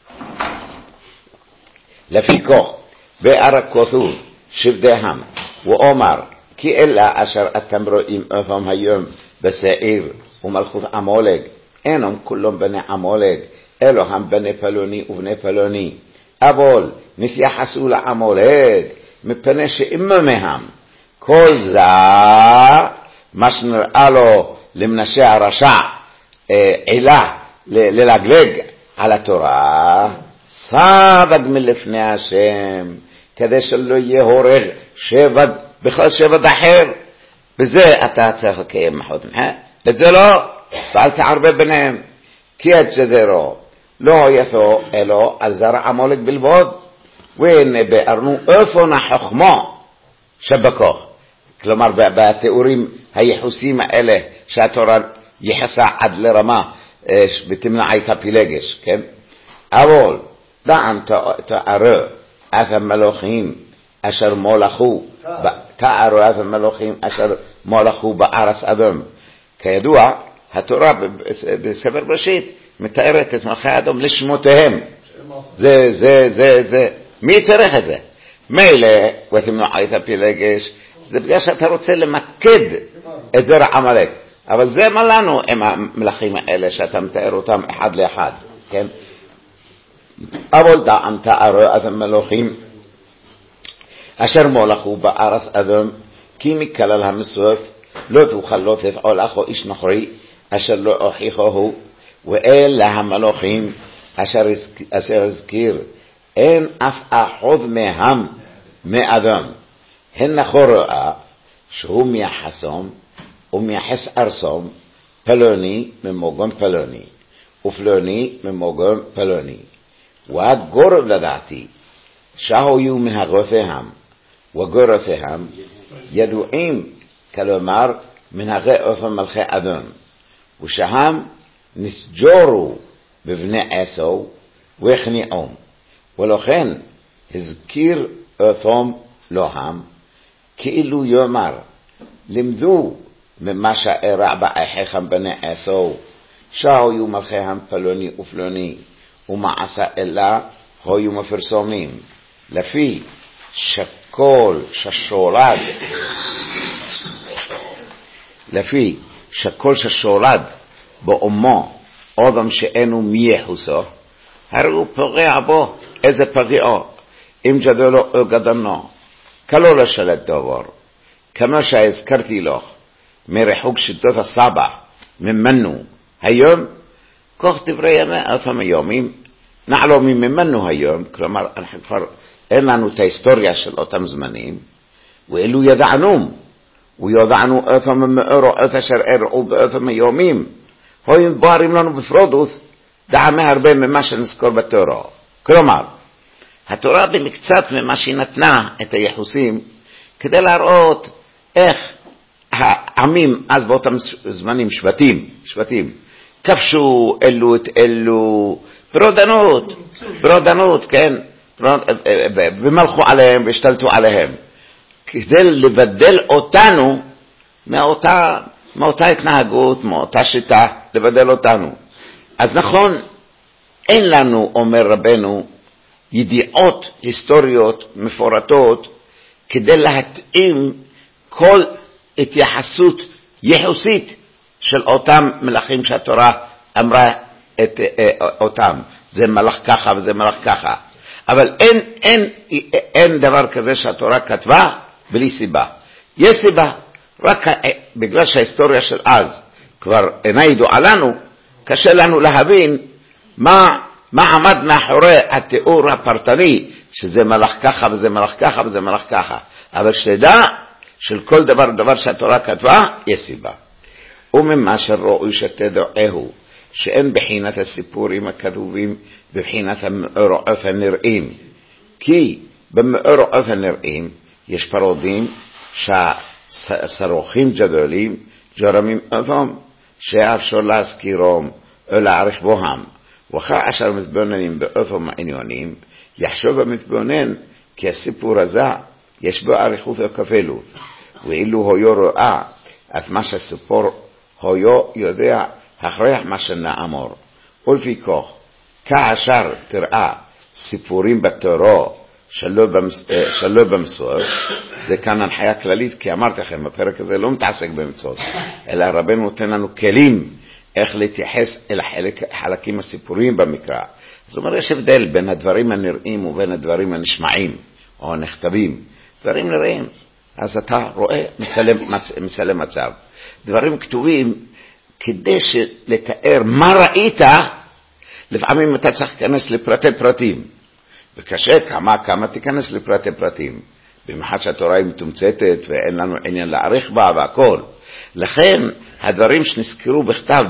A: לפי כך, באר הכוזוב שבדיהם, ואומר, כי אלה אשר אתם רואים אותם היום בשעיר ומלכות עמלק, אינם כולם בני עמלק, אלו הם בני פלוני ובני פלוני. אבל נתייחסו לעמלק מפני שאימו מהם. כל זה מה שנראה לו למנשה הרשע עילה ללגלג על התורה, סבג מלפני השם, כדי שלא יהיה הורג שבד בכל שבד אחר. בזה אתה צריך לקיים מחות ממך, וזה לא, ואל תערבב ביניהם, כי את גזרו לא יתו אלו על זרע עמלק בלבד, ונבארנו איפה החוכמה שבכך. כלומר בתיאורים היחוסים האלה שהתורה יחסה עד לרמה ותמנע את הפילגש, כן? אבל דעם תארו את המלוכים אשר מולכו, תארו את המלוכים אשר מולכו בארץ אדום. כידוע, התורה בספר בראשית מתארת את מלכי אדום לשמותיהם. זה, זה, זה, זה. מי צריך את זה? מילא, ותמנע את הפילגש, זה בגלל שאתה רוצה למקד את זרע עמלק. אבל זה מה לנו עם המלכים האלה שאתה מתאר אותם אחד לאחד, כן? אבל דעם תארו את המלוכים אשר מולכו בארץ אדום, כי מכלל המסוף לא תוכל לא תפעול אחו איש נוכרי אשר לא הוכיחו, ואלה המלוכים אשר הזכיר אין אף אחד מהם מאדום. הן רואה שהוא מייחסם ומייחס ארסם פלוני ממוגון פלוני ופלוני ממוגון פלוני, והגורב לדעתי שהיו מנהגותיהם וגורותיהם ידועים, כלומר מנהגי אותם מלכי אדום, ושהם נסג'ורו בבני עשו והכניעום, ולכן הזכיר אותם להם כאילו יאמר, למדו ממה שאירע באחיכם בני עשו, שהיו מלכיהם פלוני ופלוני, ומעשה אלה היו מפרסמים, לפי שכל ששולד לפי שכל ששולד באומו אדם שאינו מייחוסו, הרי הוא פוגע בו איזה פגיעו, אם גדולו או גדלנו, כלא לשלט דבר, כמו שהזכרתי לך מרחוק שיטות הסבא ממנו היום, כך דברי ימי אותם היומים נעלומים ממנו היום. כלומר אנחנו כבר אין לנו את ההיסטוריה של אותם זמנים, ואילו ידענו וידענו אותם מאורעות אשר אירעו באותם היומים, היו בוערים לנו בפרודות דעמה הרבה ממה שנזכור בתורה. כלומר, התורה במקצת ממה שהיא נתנה את היחוסים, כדי להראות איך העמים, אז באותם זמנים, שבטים, שבטים, כבשו אלו את אלו, ברודנות, ברודנות, כן, ומלכו עליהם והשתלטו עליהם, כדי לבדל אותנו מאותה, מאותה התנהגות, מאותה שיטה, לבדל אותנו. אז נכון, אין לנו, אומר רבנו, ידיעות היסטוריות מפורטות, כדי להתאים כל התייחסות יחוסית של אותם מלכים שהתורה אמרה את, אותם. זה מלך ככה וזה מלך ככה. אבל אין, אין, אין דבר כזה שהתורה כתבה בלי סיבה. יש סיבה, רק בגלל שההיסטוריה של אז כבר אינה ידועה לנו, קשה לנו להבין מה, מה עמד מאחורי התיאור הפרטני, שזה מלך ככה וזה מלך ככה וזה מלך ככה. אבל שתדע של כל דבר דבר שהתורה כתבה, יש סיבה. וממה שראוי שתדעהו, שאין בחינת הסיפורים הכתובים בבחינת המאורעות הנראים. כי במאורעות הנראים יש פרודים שהסרוכים גדולים ג'רמים אותם, שאפשר להזכירם או להעריך בוהם. וכאשר מתבוננים באותם העניונים, יחשוב המתבונן כי הסיפור הזה יש בו עריכות וכפלות. ואילו היו רואה את מה שהסיפור היו יודע הכרח מה שנאמר. ולפיכך, כאשר תראה סיפורים בתורה שלא, במס... שלא במסורת, זה כאן הנחיה כללית, כי אמרתי לכם, הפרק הזה לא מתעסק במצוות, אלא רבנו נותן לנו כלים איך להתייחס אל החלק, החלקים הסיפוריים במקרא. זאת אומרת, יש הבדל בין הדברים הנראים ובין הדברים הנשמעים או הנכתבים. דברים נראים, אז אתה רואה, מצלם, מצלם מצב. דברים כתובים, כדי לתאר מה ראית, לפעמים אתה צריך להיכנס לפרטי פרטים. וקשה כמה, כמה תיכנס לפרטי פרטים. במיוחד שהתורה היא מתומצתת ואין לנו עניין להעריך בה והכל. לכן הדברים שנזכרו בכתב,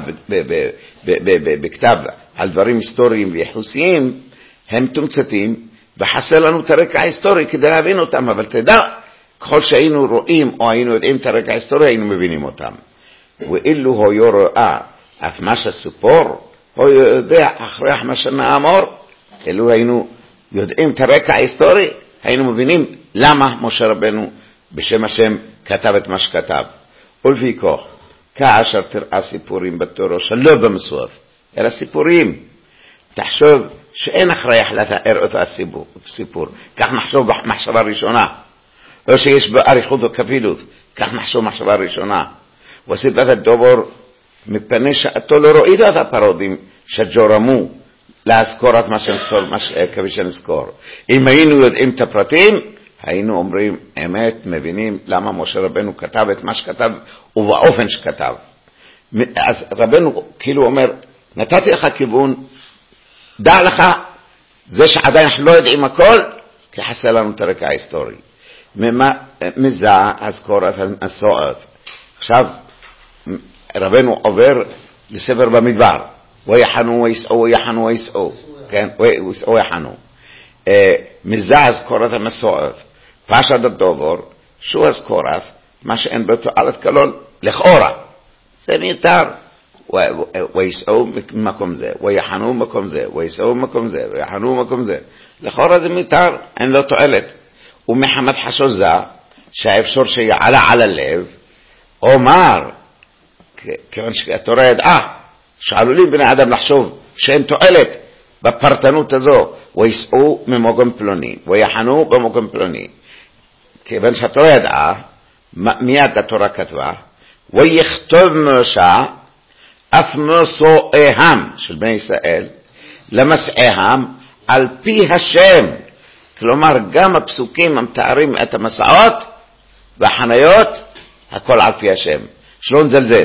A: בכתב על דברים היסטוריים ויחוסיים, הם תומצתים, וחסר לנו את הרקע ההיסטורי כדי להבין אותם. אבל תדע, ככל שהיינו רואים או היינו יודעים את הרקע ההיסטורי, היינו מבינים אותם. ואילו היו רואה אף מה שסיפור, הוא יודע אחרי מה שנאמר, אילו היינו יודעים את הרקע ההיסטורי, היינו מבינים למה משה רבנו בשם השם כתב את מה שכתב. ולפיכך, כאשר תראה סיפורים בתורה שלא במסורת, אלא סיפורים, תחשוב שאין הכרח לתאר אותו הסיפור, כך נחשוב במחשבה ראשונה, או שיש בעריכות וכפילות, כך נחשוב מחשבה ראשונה. וסיבת הדובר מפני שאתו לא ראית את הפרודים שג'ורמו להזכור את מה שנזכור, כפי שנזכור. אם היינו יודעים את הפרטים, היינו אומרים אמת, מבינים למה משה רבנו כתב את מה שכתב ובאופן שכתב. אז רבנו כאילו אומר, נתתי לך כיוון, דע לך, זה שעדיין אנחנו לא יודעים הכל, כי חסר לנו את הרקע ההיסטורי. מזה הזכורת הסועת. עכשיו, רבנו עובר לספר במדבר, ויחנו ויסעו ויחנו ויסעו, כן, ויסעו ויחנו. מזה הזכורת המסועת. פשט הדובר, שהוא הזכורת, מה שאין בו תועלת כלול, לכאורה. זה מיותר. ויסעו במקום זה, ויחנו במקום זה, ויסעו במקום זה, ויחנו במקום זה. לכאורה זה מיותר, אין לו תועלת. ומחמד חשוזה, שהאפשר שיעלה על הלב, אומר, כיוון שהתורה ידעה, שעלולים בני אדם לחשוב שאין תועלת בפרטנות הזו, ויסעו ממקום פלוני, ויחנו במקום פלוני. כיוון שהתורה ידעה, מיד התורה כתבה, ויכתוב משה, אף מסועיהם של בני ישראל, למסעיהם על פי השם. כלומר, גם הפסוקים המתארים את המסעות והחניות, הכל על פי השם. שלא נזלזל.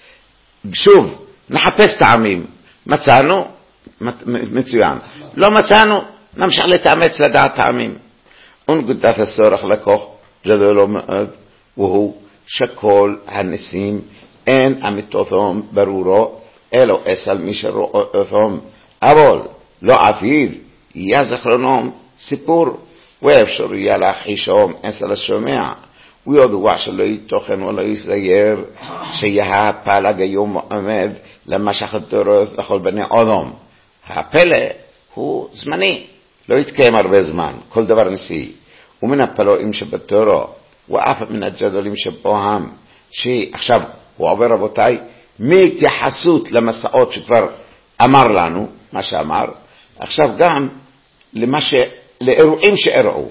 A: שוב, נחפש טעמים. מצאנו, מצוין. לא מצאנו, נמשיך לתאמץ לדעת טעמים. ונקודת הצורך לקח גדול מאוד, והוא שכל הניסים אין אמיתותם ברורו, אלו אסל מי שרואה אותם. אבל לא עתיד יהיה זכרונם סיפור, ואפשר יהיה להכחישם אצל השומע, וידוע שלא יתוכן ולא יזייר, שיהיה הפלג היום עומד למשך הדורות לכל בני אדם. הפלא הוא זמני, לא יתקיים הרבה זמן, כל דבר נשיא. ומן הפלואים שבתורה, ואף מן הג'דולים שבוהם, שעכשיו הוא עובר רבותיי, מהתייחסות למסעות שכבר אמר לנו, מה שאמר, עכשיו גם למה ש... לאירועים שאירעו,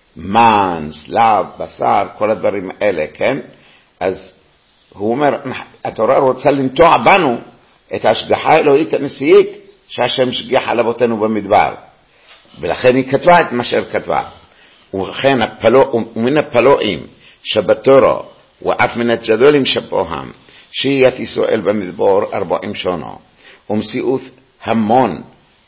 A: מן, סלב, בשר, כל הדברים האלה, כן? אז הוא אומר, התורה רוצה לנטוע בנו את ההשגחה האלוהית הנשיאית שהשם שגיח על אבותינו במדבר, ולכן היא כתבה את מה שהיא כתבה. וכן הפלו, ומן הפלואים שבתורה ואף מן הג'דולים שבוהם, שהיית ישראל במדבר ארבעים שנה, ומציאות המון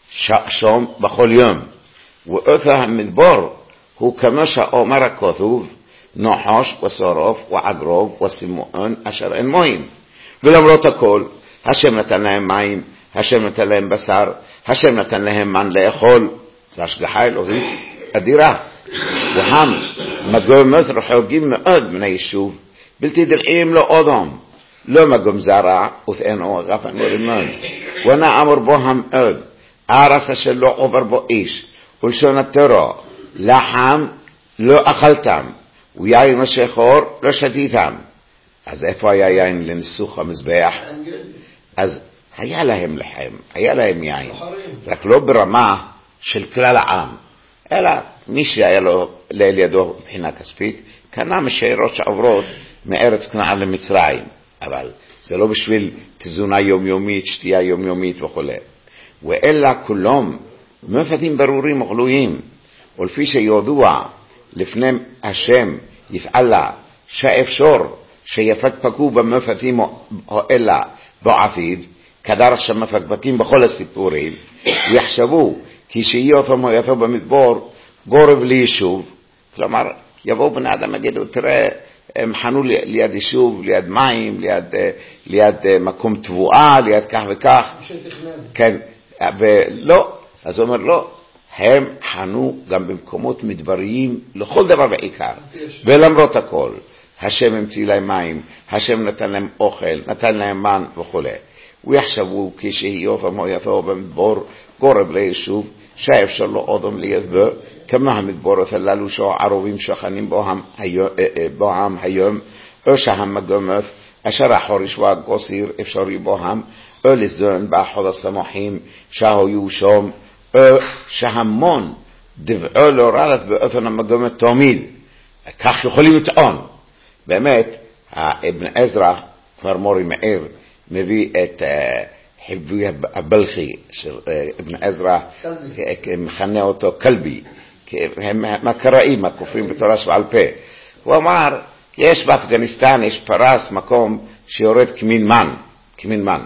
A: שם בכל יום, ואותו המדבר הוא כמו שאומר הכתוב, נחש ושרוף ועגרוב וסימון אשר אין מים. ולמרות הכל, השם נתן להם מים, השם נתן להם בשר, השם נתן להם מן לאכול. זו השגחה אלוהית אדירה. והם מגומות רחוקים מאוד מן היישוב, בלתי דרעים לו אדם, לא מגום זרע ותאנו אגפן ורימון. ונאמר בוהם עוד, ארץ אשר לא עובר בו איש, ולשון התורה, לחם לא אכלתם, ויין שחור לא שתיתם. אז איפה היה יין לניסוך המזבח? אז היה להם לחם, היה להם יין, רק לא ברמה של כלל העם, אלא מי שהיה לו ליל ידו מבחינה כספית, קנה משארות שעוברות מארץ כנען למצרים, אבל זה לא בשביל תזונה יומיומית, שתייה יומיומית וכו'. ואלה כולם מפתים ברורים וגלויים, ולפי שידוע לפני השם יפעלה שאפשר שיפקפקו במפתים האלה בעתיד, כדרך שמפקפקים בכל הסיפורים, ויחשבו כי שיהיה אותם יפה במדבר גורב ליישוב. כלומר, יבואו בני אדם יגידו, תראה, הם חנו ליד יישוב, ליד מים, ליד, ליד מקום תבואה, ליד כך וכך. כן, ולא, אז הוא אומר, לא, הם חנו גם במקומות מדבריים לכל דבר בעיקר. ולמרות הכל, השם המציא להם מים, השם נתן להם אוכל, נתן להם מן וכו'. ויחשבו כשיהיה אותם יפה במדבר גורב ליישוב, שאפשר לו אדם לידבו, כמו המדברות הללו שהערובים שוכנים בוהם היום, או שהמגומות אשר החורש והגוסיר אפשרי בוהם, או לזון באחד הסמוכים שהיו שם, או שהמון דבעו לא רדת באופן המגומות תמיד. כך יכולים לטעון. באמת, אבן עזרא, כבר מורי מאיר, מביא את חיווי הבלחי של אבן עזרא, מכנה אותו כלבי, הם מקראים, הכופרים בתורה שבעל פה. הוא אמר, יש באפגניסטן, יש פרס, מקום שיורד כמין מן, כמין מן.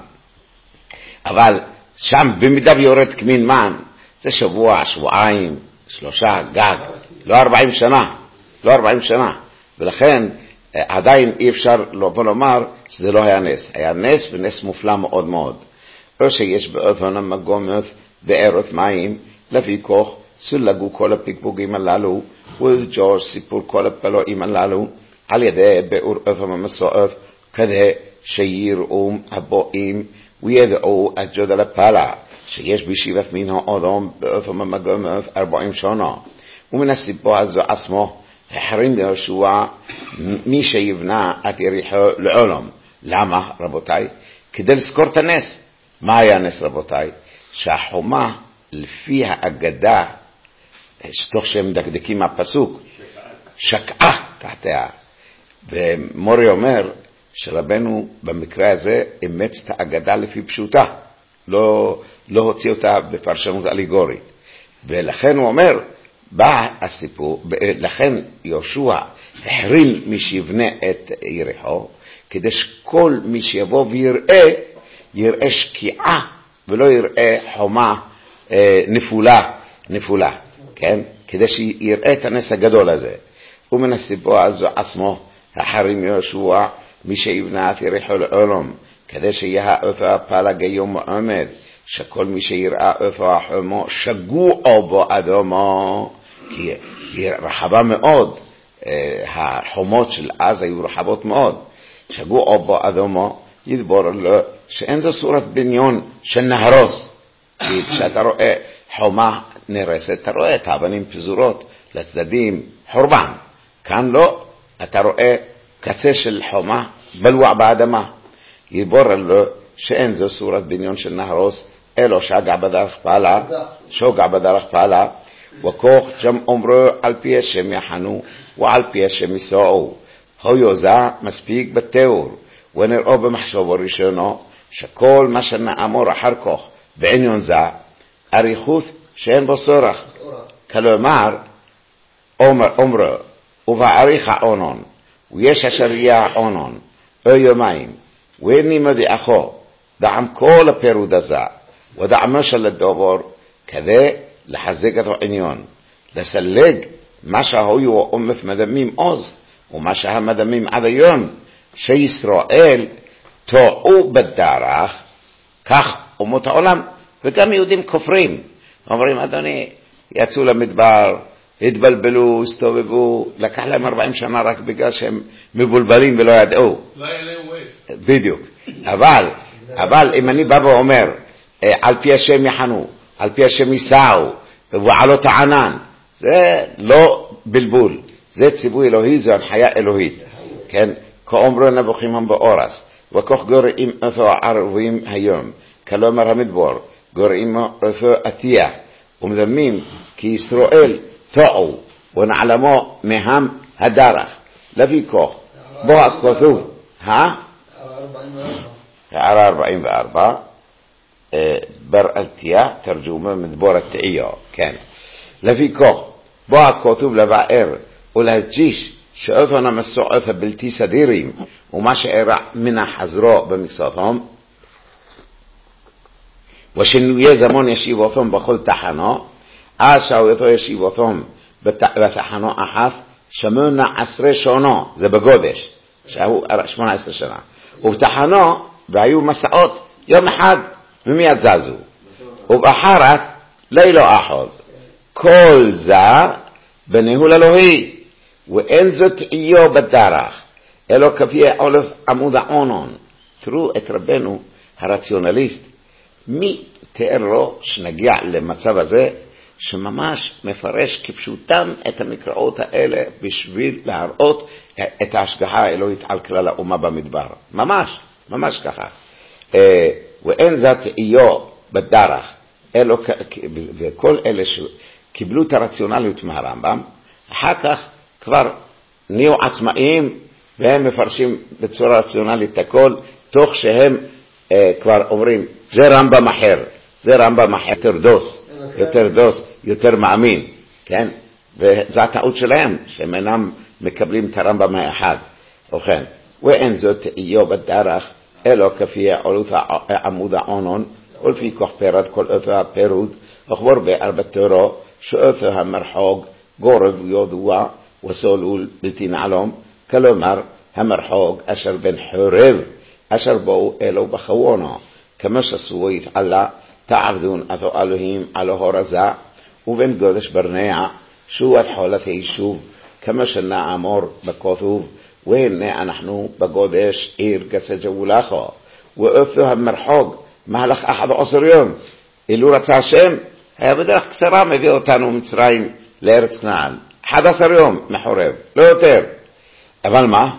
A: אבל שם במידה ויורד כמין מן, זה שבוע, שבועיים, שלושה, גג, לא ארבעים שנה, לא ארבעים שנה. ולכן עדיין אי אפשר לבוא לומר שזה לא היה נס. היה נס ונס מופלא מאוד מאוד. או שיש באופן המגומות בארות מים, לפי כוח סולגו כל הפקפוקים הללו, וזג'ור סיפור כל הפלואים הללו, על ידי באור אופן המסועות, כדי שיראו הבאים וידעו את גודל הפלה, שיש בישיבת מן האדם באופן המגומות ארבעים שנה. ומן הסיפור הזו עצמו, החרים יהושע מי שיבנה את יריחו לעולם. למה, רבותיי? כדי לזכור את הנס. מה היה הנס, רבותיי? שהחומה, לפי האגדה, תוך שהם דקדקים מהפסוק, שקעה תחתיה. ומורי אומר שרבנו במקרה הזה אמץ את האגדה לפי פשוטה, לא, לא הוציא אותה בפרשנות אליגורית. ולכן הוא אומר, בא הסיפור, לכן יהושע החרים מי שיבנה את יריחו, כדי שכל מי שיבוא ויראה, יראה שקיעה, ולא יראה חומה אה, נפולה, נפולה, כן? כדי שיראה את הנס הגדול הזה. ומן הסיפור הזו עצמו, החרים יהושע מי שיבנה את יריחו לעולם, כדי שיהיה אותו הפלג היום עומד, שכל מי שיראה איפה החומה שגוע באדמה, כי היא רחבה מאוד, החומות של אז היו רחבות מאוד, שגוע באדמה, ידבור לו שאין זו סורת בניון שנהרוס, כי כשאתה רואה חומה נרסת, אתה רואה את האבנים פזורות לצדדים, חורבן. כאן לא, אתה רואה קצה של חומה בלוע באדמה. ידבור לו שאין זו סורת בניון של נהרוס, אלו שגע בדרך פעלה, שוגע בדרך פעלה, וכוך שם אומרו על פי השם יחנו, ועל פי השם יסעו. היו זה מספיק בתיאור, ונראו במחשבו ראשונו, שכל מה שנאמר אחר כך בעניון זה, אריכות שאין בו צורך. כלומר, אומר, אומרו, ובעריך העונון, ויש אשר יהיה העונון, או יומיים, ואיני מדיעכו, דעם כל הפירוד הזה, ודעמו של הדובר, כדי לחזק את העניון, לסלג מה שהיו אומת מדמים עוז, ומה שהמדמים עד היום, שישראל טועו בדרך, כך אומות העולם, וגם יהודים כופרים. אומרים, אדוני, יצאו למדבר, התבלבלו, הסתובבו, לקח להם ארבעים שנה רק בגלל שהם מבולבלים ולא ידעו.
B: לא היה להם ווייז.
A: בדיוק. אבל, אבל אם אני בא ואומר, על פי השם יחנו, על פי השם ייסעו, ועלות הענן, זה לא בלבול. זה ציווי אלוהי, זה הנחיה אלוהית. כן? כאומרו נבוכים הם באורס, וכך גורעים איפה ערבים היום, כלומר המדבור, גורעים איפה עתיח, ומדמים כי ישראל טועו, ונעלמו מהם הדרך. לפי כך, בו הכתוב, אה? הערה ארבעים וארבע, בר אלתיה, תרג'ומה מדבור התעייה, כן. לפי כך, בו הכתוב לבאר, ולהדגיש שאופן המסועת הבלתי סדירים ומה שאירע מן החזרו במקצתם ושינויי זמון ישיבותם בכל תחנה, אז שהויתו ישיבותם בתחנה אחת שמונה עשרה שנה, זה בגודש, שהוא שמונה עשרה שנה, ובתחנה והיו מסעות יום אחד ומיד זזו, ובאחרת לילה אחד. כל זה בניהול אלוהי, ואין זאת איו בדרך, אלו כפי עולף עמוד העונון. תראו את רבנו הרציונליסט, מי תאר לו שנגיע למצב הזה, שממש מפרש כפשוטם את המקראות האלה, בשביל להראות את ההשגחה האלוהית על כלל האומה במדבר. ממש, ממש ככה. ואין זאת איו בדרך, אלו, וכל אלה שקיבלו את הרציונליות מהרמב"ם, אחר כך כבר נהיו עצמאים, והם מפרשים בצורה רציונלית הכל, תוך שהם אה, כבר אומרים, זה רמב"ם אחר, זה רמב"ם אחר, יותר דוס, יותר דוס, יותר מאמין, כן? וזו הטעות שלהם, שהם אינם מקבלים את הרמב"ם האחד. ובכן, ואין זאת איו בדרך, אלו כפי עלות עמוד העונון, ולפי כך פירט כל אותו הפירוד, וכבר בארבע תורו, שאותו המרחוג, גורב וידוע, וסולול בלתי נעלום, כלומר המרחוג אשר בין חורב אשר באו אלו בחוונו, כמו שעשו יתעלה תעבדון אתו אלוהים על ההורזה, ובין גודש ברנע שהוא התחולת היישוב, כמו שנאמר בכתוב, והנה אנחנו בגודש עיר גסה ג'בולחו, ואותו המרחוג מהלך אחד עשר יום. אילו רצה השם היה בדרך קצרה מביא אותנו מצרים לארץ כנען, אחד עשר יום מחורב, לא יותר. אבל מה?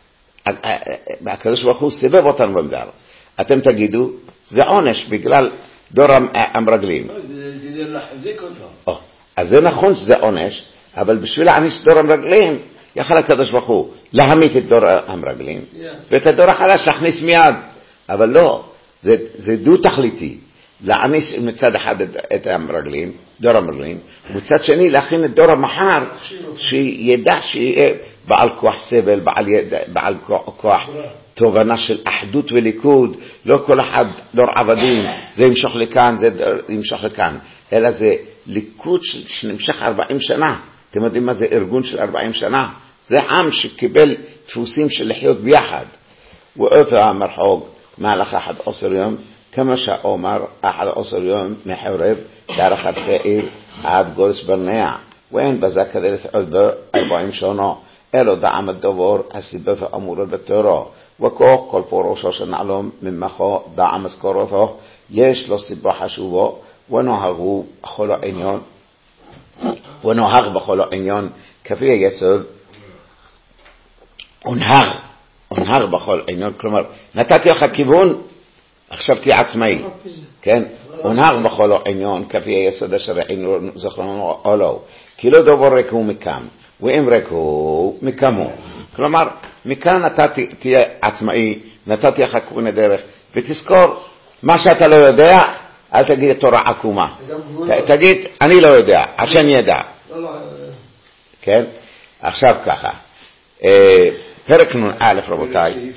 A: הקדוש ברוך הוא סיבב אותנו במדר. אתם תגידו, זה עונש בגלל דור המרגלים.
E: כדי להחזיק אותו.
A: אז זה נכון שזה עונש, אבל בשביל להעניש דור המרגלים, יכל הקדוש ברוך הוא להמית את דור המרגלים, ואת הדור החדש להכניס מיד. אבל לא, זה, זה דו תכליתי. להעניש מצד אחד את, את המרגלים, דור המרגלים, ומצד שני להכין את דור המחר, שידע שיהיה בעל כוח סבל, בעל, ידע, בעל כוח, כוח תובנה של אחדות וליכוד, לא כל אחד דור עבדים, זה ימשוך לכאן, זה ימשוך לכאן, אלא זה ליכוד שנמשך ארבעים שנה. אתם יודעים מה זה ארגון של ארבעים שנה? זה עם שקיבל דפוסים של לחיות ביחד. ואותו המרחוג מהלך אחד עשר יום, כמו שאומר אחד עשר יום מחרב דרך הרשעיר עד גורס ברנע, ואין בזה כדי לפעול בארבעים שנה, אלו דעם הדבור הסיבות האמורות בתורה, וכך כל פירושו שנעלום ממחו דעם הזכורתו, יש לו סיבה חשובה, ונוהגו בכל העניין, ונוהג בכל העניין כפי היסוד, ונהג, ונהג בכל העניין, כלומר, נתתי לך כיוון, עכשיו תהיה עצמאי, כן? ונהג בכל העניין כפי היסוד אשר ראינו זכרנו או לא, כי לא דבר רק הוא מכאן, ואם רק הוא מכמו. כלומר, מכאן נתתי, תהיה עצמאי, נתתי לך כיוון הדרך, ותזכור, מה שאתה לא יודע, אל תגיד תורה עקומה. תגיד, אני לא יודע, עד שאני ידע. כן? עכשיו ככה. פרק נון א' רבותיי.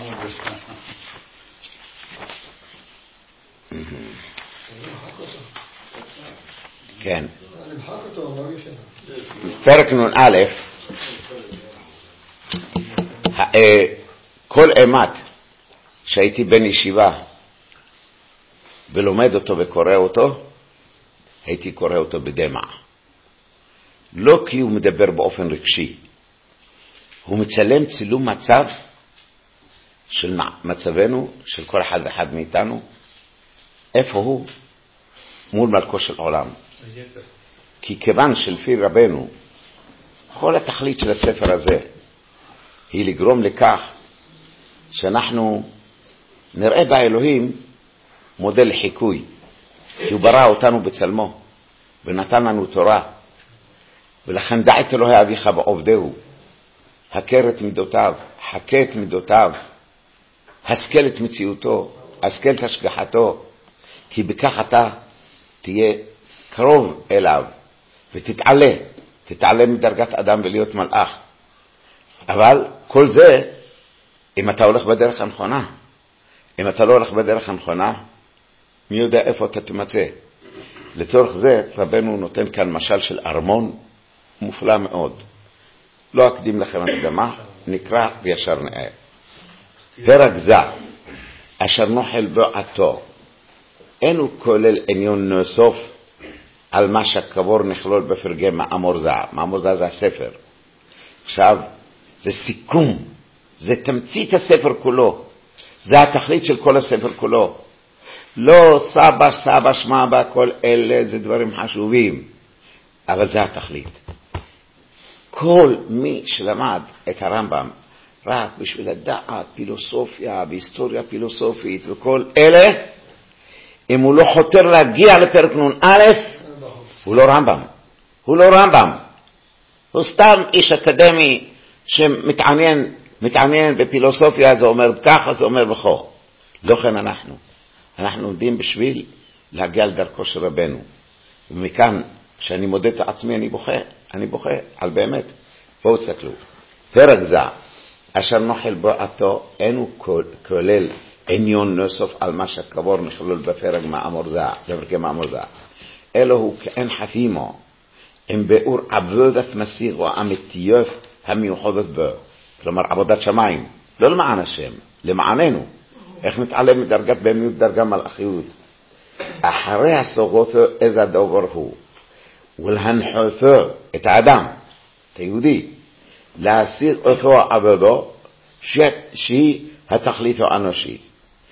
A: כן. פרק נון א', כל אימת שהייתי בן ישיבה ולומד אותו וקורא אותו, הייתי קורא אותו בדמע. לא כי הוא מדבר באופן רגשי, הוא מצלם צילום מצב של מצבנו, של כל אחד ואחד מאיתנו, איפה הוא מול מלכו של עולם. כי כיוון שלפי רבנו, כל התכלית של הספר הזה היא לגרום לכך שאנחנו נראה באלוהים מודל לחיקוי, כי הוא ברא אותנו בצלמו ונתן לנו תורה, ולכן דע את אלוהי אביך בעובדהו, הכר את מידותיו, חכה את מידותיו, השכל את מציאותו, השכל את השגחתו, כי בכך אתה תהיה קרוב אליו ותתעלה, תתעלה מדרגת אדם ולהיות מלאך. אבל כל זה אם אתה הולך בדרך הנכונה. אם אתה לא הולך בדרך הנכונה, מי יודע איפה אתה תמצא. לצורך זה רבנו נותן כאן משל של ארמון מופלא מאוד. לא אקדים לכם הקדמה, נקרא וישר נראה. פרק זה אשר נוחל בו עתו, אין הוא כולל עניון נוסף על מה שכבור נכלול בפרקי מאמור זה. מאמור זה זה הספר. עכשיו, זה סיכום, זה תמצית הספר כולו, זה התכלית של כל הספר כולו. לא סבא, סבא, שמע בה, כל אלה זה דברים חשובים, אבל זה התכלית. כל מי שלמד את הרמב"ם רק בשביל לדעת פילוסופיה והיסטוריה פילוסופית וכל אלה, אם הוא לא חותר להגיע לפרק נון א', הוא לא רמב"ם. הוא לא רמב"ם. הוא סתם איש אקדמי שמתעניין מתעניין בפילוסופיה, זה אומר ככה, זה אומר בכך. לא כן אנחנו. אנחנו עומדים בשביל להגיע לדרכו של רבנו. ומכאן, כשאני מודד את עצמי, אני בוכה. אני בוכה על באמת. בואו תסתכלו. פרק זה, אשר נוחל בו עתו, אין הוא כולל עניון נוסף על מה שכבור נכלול בפרק מאמור זה, בפרקי מאמור זה. אלו הוא כאין חתימו, עם ביאור עבודת מסיח והאמיתיות המיוחדת בו. כלומר, עבודת שמיים. לא למען השם, למעננו. איך נתעלם מדרגת בהמיות דרגה מלאכיות. אחרי הסוגותו איזה דובר הוא. ולהנחותו את האדם, את היהודי, להשיג אותו עבודו, שהיא התכלית האנושית.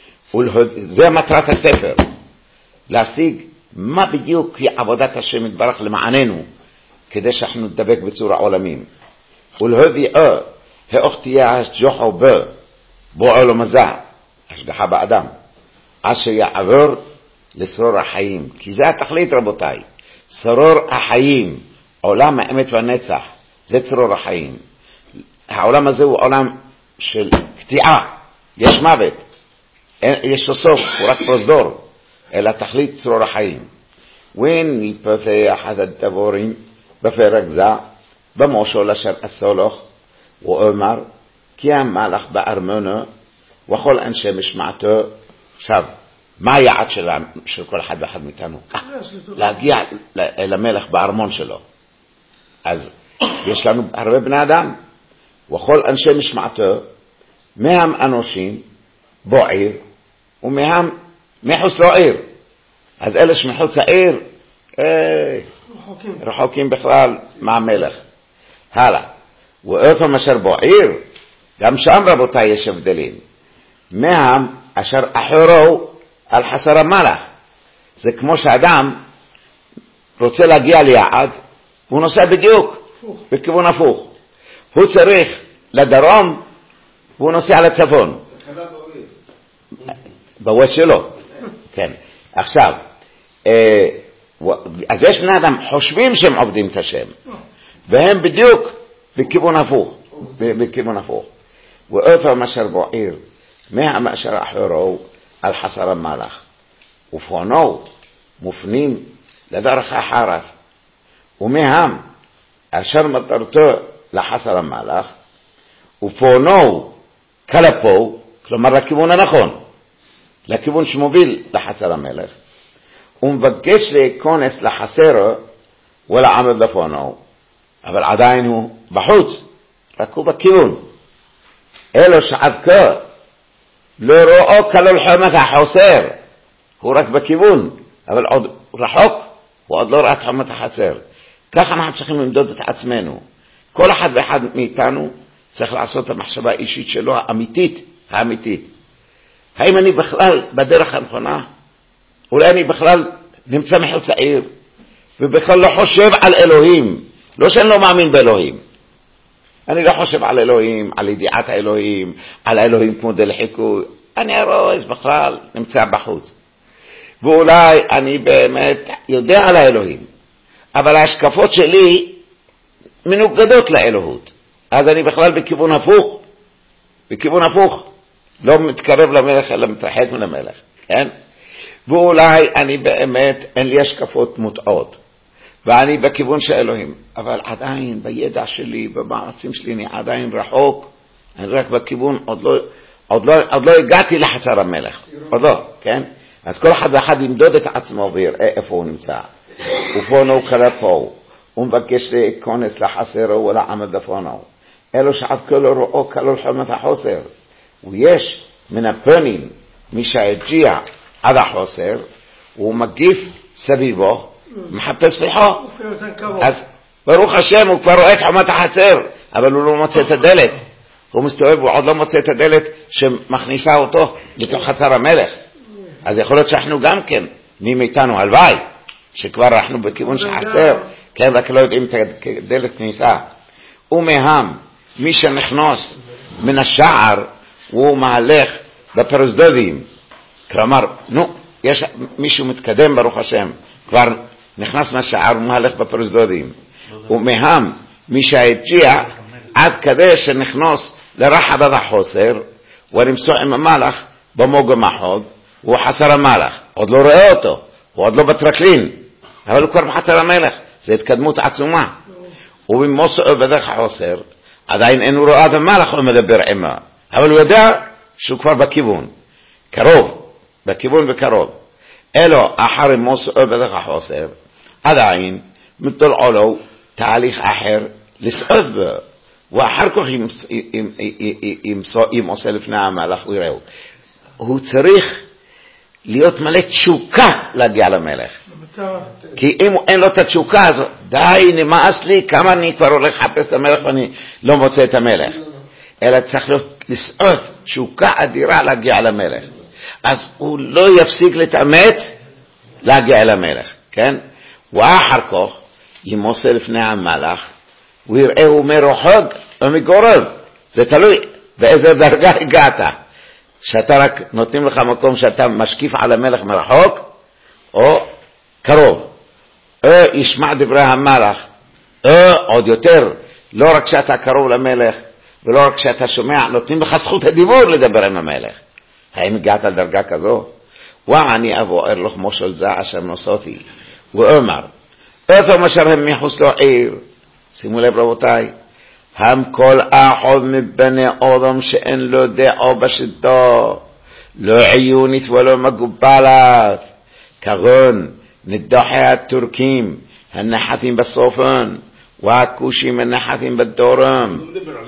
A: זה מטרת הספר. להשיג מה בדיוק היא עבודת השם יתברך למעננו, כדי שאנחנו נדבק בצורה עולמים. ולהודיעו, האוך תהיה השגחה בו, בו עולם הזה, השגחה באדם, אשר יעבור לשרור החיים. כי זה התכלית רבותיי. שרור החיים, עולם האמת והנצח, זה צרור החיים. העולם הזה הוא עולם של קטיעה, יש מוות, יש לו סוף, הוא רק פרוזדור, אלא תכלית צרור החיים. ון יפתח את הדבורים בפרק זה, במושל אשר הסולח, ואומר, כי המלך בארמונו, וכל אנשי משמעתו. עכשיו, מה היעד של, של כל אחד ואחד מאיתנו? להגיע למלך בארמון שלו. אז יש לנו הרבה בני אדם, וכל אנשי משמעתו, מהם אנושים, בועיר, ומהם מחוץ לעיר. אז אלה שמחוץ לעיר, אה, רחוקים בכלל מהמלך. הלאה. ואיפה אשר בו עיר, גם שם רבותיי יש הבדלים. מהם אשר אחרו על חסר המלך. זה כמו שאדם רוצה להגיע ליעד, והוא נוסע בדיוק בכיוון הפוך. הוא צריך לדרום, והוא נוסע לצפון. בווייז שלו. כן. עכשיו, אז יש בני אדם חושבים שהם עובדים את השם, והם בדיוק בכיוון הפוך, בכיוון הפוך. ואיפה אשר בו עיר, מהם אשר אחרו על חסר המלך, ופונו מופנים לדרך החרף, ומהם אשר מטרתו לחסר המלך, ופונו כלפו, כלומר לכיוון הנכון, לכיוון שמוביל לחסר המלך, ומבקש להיכנס לחסרו ולעמוד לפונו, אבל עדיין הוא בחוץ, רק הוא בכיוון. אלו שעד כה לא ראו כלול חומת החסר, הוא רק בכיוון, אבל עוד רחוק, הוא עוד לא ראה את חומת החסר. ככה אנחנו צריכים למדוד את עצמנו. כל אחד ואחד מאיתנו צריך לעשות את המחשבה האישית שלו, האמיתית, האמיתית. האם אני בכלל בדרך הנכונה? אולי אני בכלל נמצא מחוץ לעיר, ובכלל לא חושב על אלוהים. לא שאני לא מאמין באלוהים. אני לא חושב על אלוהים, על ידיעת האלוהים, על האלוהים כמו דל חיקוי. אני הרואה בכלל נמצא בחוץ. ואולי אני באמת יודע על האלוהים, אבל ההשקפות שלי מנוגדות לאלוהות. אז אני בכלל בכיוון הפוך, בכיוון הפוך. לא מתקרב למלך, אלא מתרחק מן המלך. כן? ואולי אני באמת, אין לי השקפות מוטעות. ואני בכיוון של אלוהים. אבל עדיין, בידע שלי, במעשים שלי, אני עדיין רחוק. אני רק בכיוון, עוד לא, עוד לא, עוד לא הגעתי לחצר המלך. עוד לא, כן? אז כל אחד ואחד ימדוד את עצמו ויראה איפה הוא נמצא. ופונו כלפו, ומבקש להיכנס לחסרו ולעמוד לפונו. אלו שעד כל ראו כלול חומת החוסר. ויש מן הפנים מי שהגיע עד החוסר, הוא מגיף סביבו, מחפש פתחו. אז ברוך השם הוא כבר רואה את חומת החצר, אבל הוא לא מוצא את הדלת. הוא מסתובב, הוא עוד לא מוצא את הדלת שמכניסה אותו לתוך חצר המלך. אז יכול להיות שאנחנו גם כן, מי מאיתנו, הלוואי, שכבר אנחנו בכיוון של חצר, כן, רק לא יודעים את הדלת כניסה. ומהם, מי שנכנס מן השער, הוא מהלך בפרוזדודים. כלומר, נו, יש מישהו מתקדם ברוך השם, כבר נכנס מהשער, הוא מהלך בפרוזדודים. ומהם, מי שהגיע, עד כדי שנכנס לרחב עד החוסר, ונמצא עם המלך במוג המחוד, הוא חסר המלך. עוד לא רואה אותו, הוא עוד לא בטרקלין, אבל הוא כבר בחסר המלך. זה התקדמות עצומה. ובמוסעו בדרך החוסר, עדיין אין הוא רואה את המלך, הוא מדבר עמה. אבל הוא יודע שהוא כבר בכיוון. קרוב, בכיוון וקרוב. אלו אחר מוסעו בדרך החוסר, עדיין מתולעו לו תהליך אחר לסעוד בו. ואחר כך אם עושה לפני המלך, הוא יראו. הוא צריך להיות מלא תשוקה להגיע למלך. כי אם אין לו את התשוקה, אז די, נמאס לי, כמה אני כבר הולך לחפש את המלך ואני לא מוצא את המלך. אלא צריך להיות לסעוד, תשוקה אדירה להגיע למלך. אז הוא לא יפסיק להתאמץ להגיע למלך, כן? ואחר כך, אם עושה לפני המלך, הוא יראה הוא מרוחק ומגורב. זה תלוי באיזה דרגה הגעת. שאתה רק נותנים לך מקום שאתה משקיף על המלך מרחוק, או קרוב. או ישמע דברי המלך, או עוד יותר, לא רק שאתה קרוב למלך, ולא רק שאתה שומע, נותנים לך זכות הדיבור לדבר עם המלך. האם הגעת לדרגה כזו? ואני אבואר לך מושל זה אשר נוסותי, ואומר, איפה אשר הם מחוץ לעיר, שימו לב רבותיי, הם כל אחד מבני אדם שאין לו דעה בשיטה, לא עיונית ולא מגובלת, כגון נדוחי הטורקים הנחתים בסופן, והכושים הנחתים בדורם.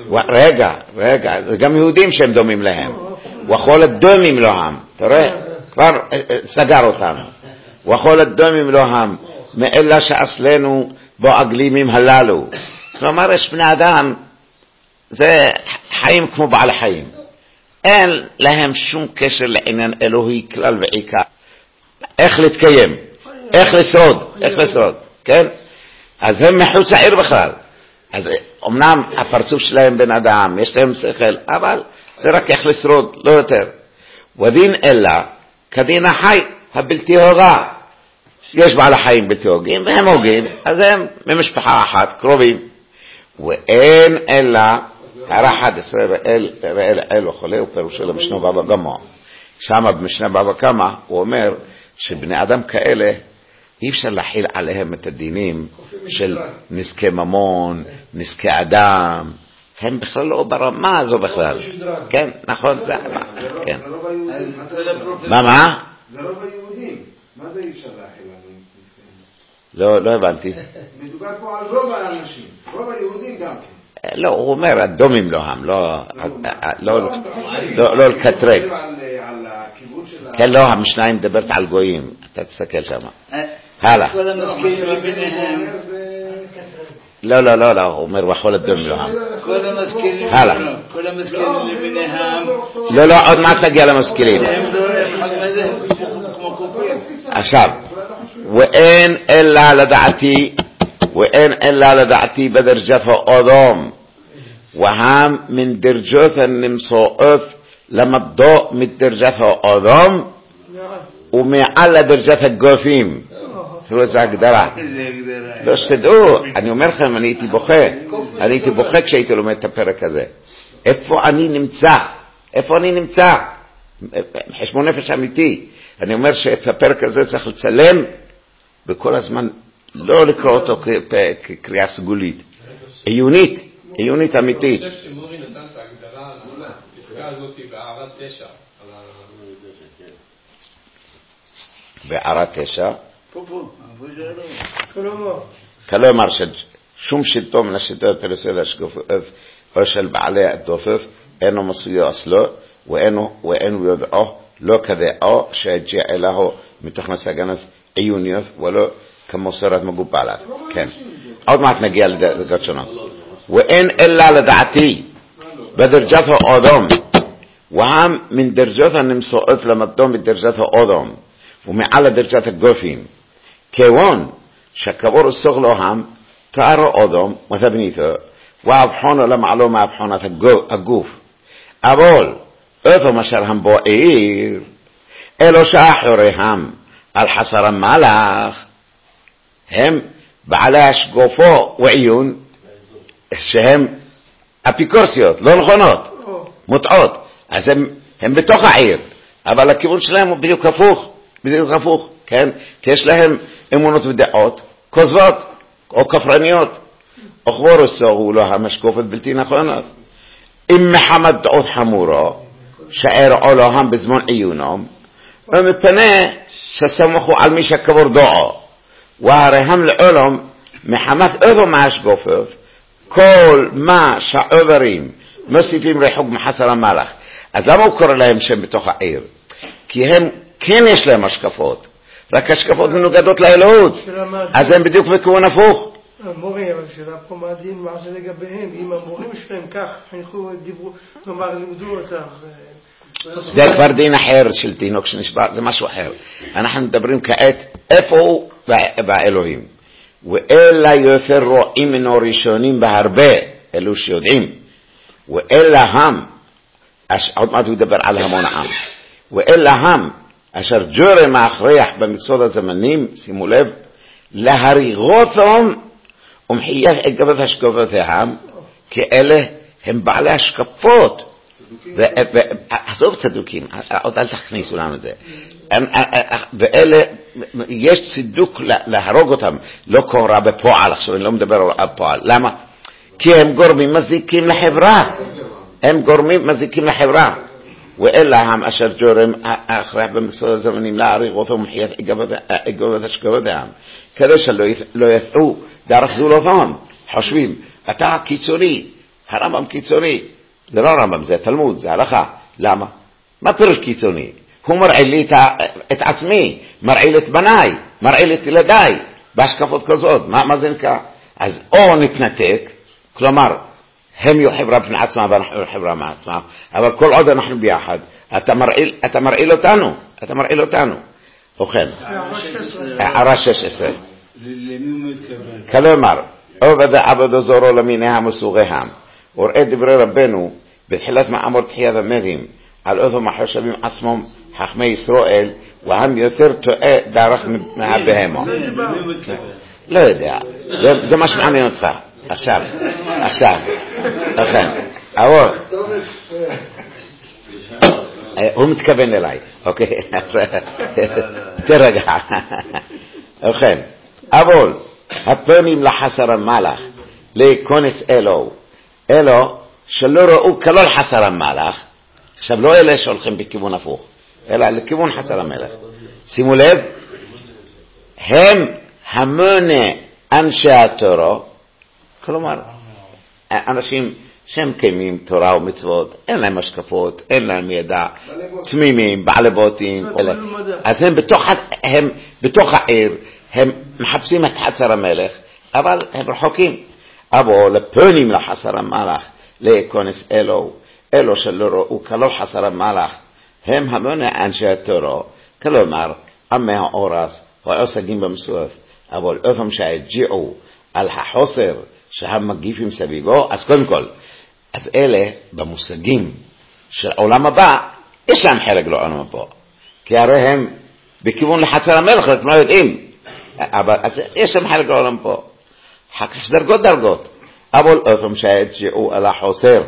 A: רגע, רגע, זה גם יהודים שהם דומים להם, וכל הדומים להם, תראה, כבר סגר אותנו. וכל הדומים לא הם, מאלה שאצלנו בו הגלימים הללו. כלומר, יש בני אדם, זה חיים כמו בעל חיים. אין להם שום קשר לעניין אלוהי כלל ועיקר. איך להתקיים, איך לשרוד, איך לשרוד, כן? אז הם מחוץ העיר בכלל. אז אמנם הפרצוף שלהם בן אדם, יש להם שכל, אבל זה רק איך לשרוד, לא יותר. ודין אלא, כדין החי הבלתי הוגה. יש בעל החיים בלתי הוגים, והם הוגים, אז הם ממשפחה אחת, קרובים. ואין אלא, הערה אחת עשרה ואל, ואל אל וחולה, הוא פירושו למשנה בבא קמא. שם במשנה בבא קמא, הוא אומר שבני אדם כאלה, אי אפשר להחיל עליהם את הדינים של נזקי ממון, נזקי אדם, הם בכלל לא ברמה הזו בכלל. כן, נכון, זה כן. מה, מה?
C: זה רוב היהודים. מה זה אי אפשר להחיל עליהם?
A: לא, לא הבנתי.
C: מדובר פה על רוב האנשים, רוב היהודים גם כן.
A: לא, הוא אומר, הדומים לא הם, לא, לא לקטרק. כן, לא, המשנה מדברת על גויים, אתה תסתכל שם. הלאה.
E: כל המשכילים לביניהם.
A: לא, לא, לא, לא, הוא אומר, וכל הדומים לא הם.
E: כל המשכילים.
A: הלאה.
E: כל המשכילים לביניהם.
A: לא, לא, עוד מעט נגיע למשכילים.
E: הם לא, הם חג מזה, כמו קופים.
A: עכשיו, ואין אלא לדעתי, ואין אלא לדעתי בדרגת האדם, והם מן דרגות הנמצאות למדו מדרגת האדם, ומעל דרגת הגופים. תראו איזה הגדרה. לא שתדעו, אני אומר לכם, אני הייתי בוכה, אני הייתי בוכה כשהייתי לומד את הפרק הזה. איפה אני נמצא? איפה אני נמצא? חשבון נפש אמיתי. אני אומר שאת הפרק הזה צריך לצלם, וכל הזמן לא לקרוא אותו כקריאה סגולית. עיונית, עיונית אמיתית.
B: אני חושב שמורי נתן את ההגדרה לפסקה הזאת בערת תשע.
A: בערת תשע?
E: פה, פה.
A: כלומר, שום שלטון מן השלטון פרסל השקופף, או של בעלי הדופף, אינו מסויו אסלו, ואינו יודעו, לא כדאו שהגיע אליהו מתוך מסגנת עיוניות, ולא כמוסרת מגובה עליו. כן. עוד מעט נגיע לדרגות שונות. ואין אלא לדעתי, בדרגת האדם, והם מן דרגות הנמצאות למדו בדרגת האדם, ומעל דרגת הגופים, כיוון שכבור הסוג לו הם, תאר האדם ותבניתו, והבחונו למעלו מהבחונת הגוף. אבל, איפה משל הם בועיר, אלו שאחוריהם על חסר המלאך, הם בעלי השגופו ועיון, שהם אפיקורסיות, לא נכונות, מוטעות. אז הם, הם בתוך העיר, אבל הכיוון שלהם הוא בדיוק הפוך, בדיוק הפוך, כן? כי יש להם אמונות ודעות, כוזבות, או כפרניות, או חבורסו, הוא לא המשקופת בלתי נכונות. אם מחמד דעות חמורו, שער עולוהם בזמן עיונם, ומפנה שסמכו על מי שכבור דועו, והריהם לעולם מחמת אודו מהשגופף, כל מה שהעוברים מוסיפים רחוק מחסר המלאך. אז למה הוא קורא להם שהם בתוך העיר? כי הם כן יש להם השקפות, רק השקפות מנוגדות לאלוהות, אז הם בדיוק בכיוון הפוך.
H: המורים, אבל שאלה פה מה הדין, מה זה לגביהם? אם המורים שלהם כך, חינכו, דיברו, כלומר, לימדו אותם.
A: זה כבר דין אחר של תינוק שנשבע, זה משהו אחר. אנחנו מדברים כעת, איפה הוא באלוהים? ואלה יותר רואים מנו ראשונים בהרבה, אלו שיודעים. ואלה הם, עוד מעט הוא ידבר על המון העם. ואלה הם, אשר ג'ורם ההכרח במצוות הזמנים, שימו לב, להריגותם ומחייך את גבת השקפותיהם, כי אלה הם בעלי השקפות. עזוב צדוקים, עוד אל תכניסו לנו את זה. ואלה, יש צדוק להרוג אותם, לא קורה בפועל, עכשיו אני לא מדבר על פועל. למה? כי הם גורמים מזיקים לחברה. הם גורמים מזיקים לחברה. ואלה הם אשר ג'ורם ההכרח במצוות הזמנים להריגותם ומחייך את גבת השקפותיהם. כדי שלא יפעו דרך זולתם, חושבים, אתה קיצוני, הרמב"ם קיצוני. זה לא רמב"ם, זה תלמוד, זה הלכה. למה? מה פירוש קיצוני? הוא מראה לי את, את עצמי, מראה לי את בניי, מראה לי את ילדיי, בהשקפות כזאת. מה, מה זה נקרא? אז או נתנתק, כלומר, הם יהיו חברה בפני עצמה ואנחנו יהיו חברה מעצמה, אבל כל עוד אנחנו ביחד, אתה מראה, אתה מראה אותנו, אתה מראה אותנו. ובכן, הערה שש עשרה.
E: למי הוא מתכוון?
A: כלומר, עובד עבודו זורו למיניהם וסוגיהם, וראה דברי רבנו בתחילת מאמר תחיית המתים, על אותם החושבים עצמם חכמי ישראל, והם יותר טועה דרך מהבהמה. לא יודע, זה, זה מה שמעניין אותך. עכשיו, עכשיו, לכן, אבל, הוא מתכוון אליי, אוקיי? תרגע. לכן, אבל, הפונים לחסר המלך, להיכנס אלו, אלו שלא ראו כלול חסר המלך, עכשיו לא אלה שהולכים בכיוון הפוך, אלא לכיוון חסר המלך. שימו לב, הם המונה אנשי התורה, כלומר, אנשים שהם קיימים תורה ומצוות, אין להם השקפות, אין להם ידע, תמימים, בעלי בוטים, אז הם בתוך, הם בתוך העיר, הם מחפשים את חסר המלך, אבל הם רחוקים. אבל לפונים לחסר המלך, להיכנס אלו, אלו שלא ראו כלול חסר המלך, הם המונה אנשי התורה, כלומר, עמי האורס, והעוסקים במסוף, אבל אותם שהגיעו על החוסר שהם מגיפים סביבו, אז קודם כל, אז אלה במושגים של העולם הבא, יש להם חלק לעולם הבא, כי הרי הם בכיוון לחצר המלך, רק לא יודעים, אבל אז יש להם חלק לעולם הבא, יש דרגות דרגות, אבל אותם שהגיעו על החוסר,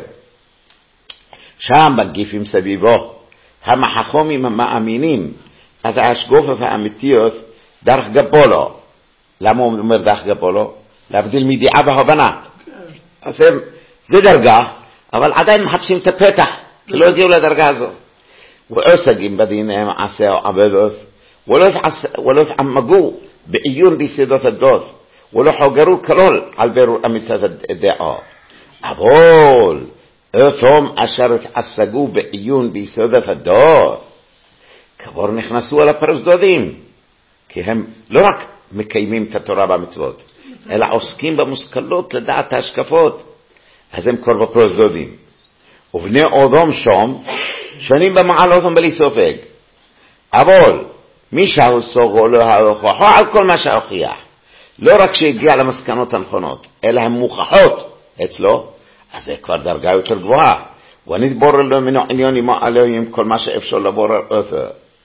A: שם מגיפים סביבו, הם החכמים המאמינים, אז ההשגופה והאמיתיות דרך גבולו. למה הוא אומר דרך גבולו? להבדיל מדעה והבנה. אז הם, זה דרגה, אבל עדיין מחפשים את הפתח, כי לא הגיעו לדרגה הזו. ועוסקים בדיניהם עשה עבדות, ולא התעמגו בעיון ביסודות הדעות, ולא חוגרו כלול על בירור אמיתת הדעה. אבל אותם אשר התעסקו בעיון ביסודות הדעות, כבר נכנסו על הפרוזדודים, כי הם לא רק מקיימים את התורה והמצוות, אלא עוסקים במושכלות לדעת ההשקפות, אז הם כבר בפרוזדודים. ובני אדם שם שונים במעלותם בלי סופג, אבל מי שהוסוגו לו ההוכחה על כל מה שהוכיח, לא רק שהגיע למסקנות הנכונות, אלא הן מוכחות אצלו, אז זה כבר דרגה יותר גבוהה. ונתבור לו מן העליון עם אלוהים כל מה שאפשר לבור אותו,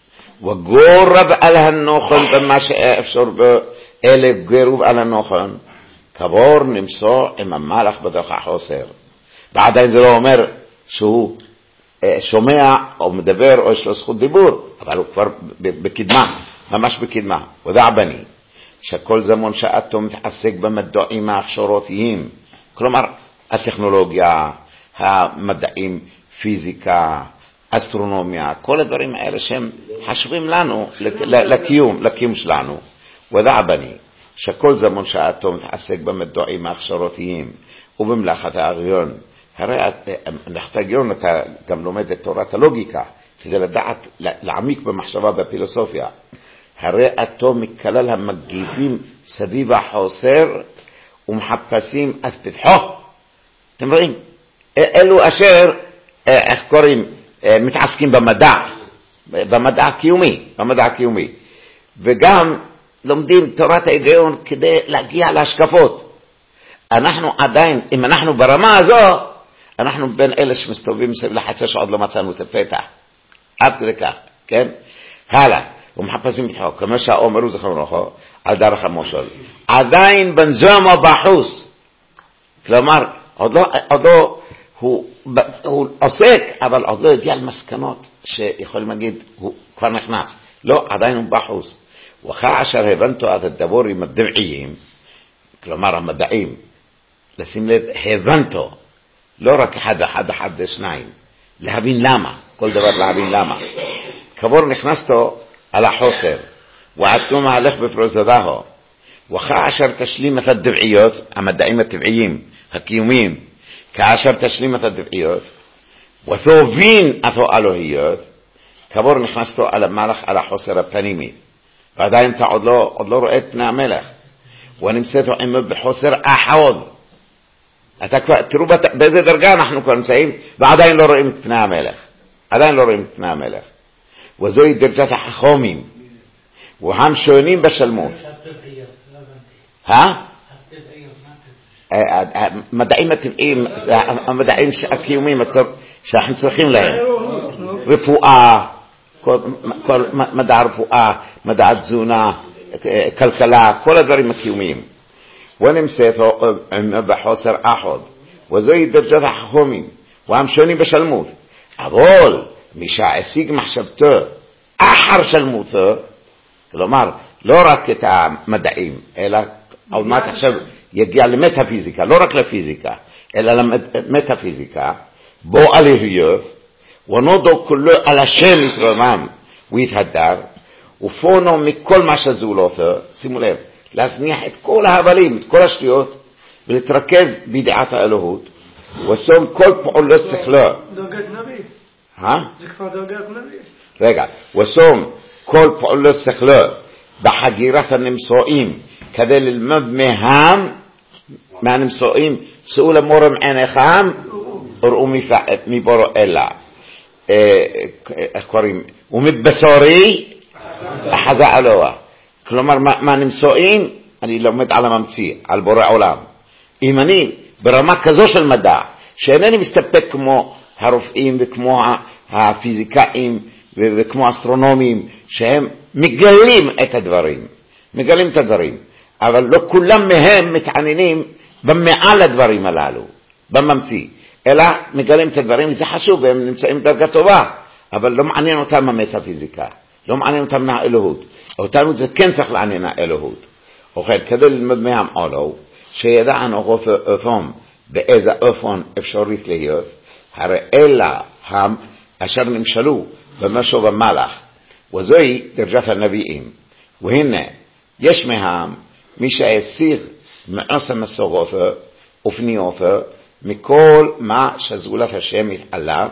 A: וגורב על הנוכן במה שאפשר אלה גרוב על הנוכן, כבר נמצא עם המלך בדרך החוסר. ועדיין זה לא אומר שהוא שומע או מדבר או יש לו זכות דיבור, אבל הוא כבר בקדמה, ממש בקדמה. ודע בני, שכל זמן שאתו מתעסק במדעים ההכשרותיים, כלומר הטכנולוגיה, המדעים, פיזיקה, אסטרונומיה, כל הדברים האלה שהם חשובים לנו לקיום, לקיום שלנו. ודע בני, שכל זמן שאתו מתעסק במדעים ההכשרותיים ובמלאכת האריון, הרי מלאכת האריון אתה גם לומד את תורת הלוגיקה, כדי לדעת, להעמיק במחשבה בפילוסופיה. הרי אתו מכלל המגיבים סביב החוסר ומחפשים את פתחו. אתם רואים? אלו אשר, איך קוראים, מתעסקים במדע, במדע הקיומי, במדע הקיומי. וגם לומדים תורת ההיגיון כדי להגיע להשקפות. אנחנו עדיין, אם אנחנו ברמה הזו, אנחנו בין אלה שמסתובבים לחצר שעוד לא מצאנו את הפתח. עד כדי כך, כן? הלאה. ומחפשים פתחו, כמו שהאומרו זכרונכו, על דרך המושל. עדיין בנזומו בחוס. כלומר, עוד לא, עוד לא, הוא, הוא עוסק, אבל עוד לא הגיע למסקנות שיכולים להגיד, הוא כבר נכנס. לא, עדיין הוא בחוס. ואחר אשר הבנתו את הדבורים הדבעיים, כלומר המדעים, לשים לב, הבנתו, לא רק אחד, אחד, אחד ושניים, להבין למה, כל דבר להבין למה. כבר נכנסתו על החוסר, ועתו מהלך בפרוזדהו, ואחר אשר תשלים את הדבעיות, המדעים הטבעיים, הקיומיים, כאשר תשלים את הדבעיות, ותובין את האלוהיות, כבר נכנסתו על המלך על החוסר הפנימי, ועדיין אתה עוד לא, עוד לא רואה את פני המלך, ונמצאתו עמו בחוסר אחוד. אתה כבר, תראו באיזה דרגה אנחנו כבר נמצאים, ועדיין לא רואים את פני המלך. עדיין לא רואים את פני המלך. וזוהי דרגת החכמים, והם שונים בשלמות. המדעים הטבעיים, המדעים הקיומיים שאנחנו צריכים להם. רפואה, מדע הרפואה, מדע התזונה, כלכלה, כל הדברים הקיומיים. ונמצאתו בחוסר אחוד, וזוהי דרגת החכמים, והם שונים בשלמות. אבל מי שהשיג מחשבתו אחר שלמותו, כלומר לא רק את המדעים, אלא עוד מעט עכשיו יגיע למטאפיזיקה, לא רק לפיזיקה, אלא למטאפיזיקה, בו עליהו, ונודו כולו על השם יתרומם ויתהדר, ופונו מכל מה שזולותו, שימו לב, להזניח את כל ההבלים, את כל השטויות, ולהתרכז בידיעת האלוהות, ושום כל פעולות שכלו.
H: דרגת נביא.
A: אה?
H: זה כבר דרגת נביא.
A: רגע, ושום כל פעולות שכלו, בחגירת הנמסועים, כדי ללמוד מהם, מהנמסועים, שאו למורם עיניכם, וראו מבורו אלה. איך קוראים? ומבשורי, אחזה אלוה. כלומר, מהנמסועים, אני לומד על הממציא, על בורא עולם. אם אני ברמה כזו של מדע, שאינני מסתפק כמו הרופאים וכמו הפיזיקאים וכמו האסטרונומים, שהם מגלים את הדברים, מגלים את הדברים, אבל לא כולם מהם מתעניינים במעל הדברים הללו, בממציא, אלא מגלים את הדברים, זה חשוב, והם נמצאים בדרגה טובה, אבל לא מעניין אותם המטאפיזיקה, לא מעניין אותם מהאלוהות. אותנו זה כן צריך לעניין האלוהות. ובכן, כדי ללמוד מהם עולו, שידענו אופן באיזה אופן אפשרית להיות, הרי אלה הם אשר נמשלו במשהו במלך, וזוהי דרגת הנביאים. והנה, יש מהם מי שהשיג מעושה מסורופו ופניופו מכל מה שזולת השם יתעלה,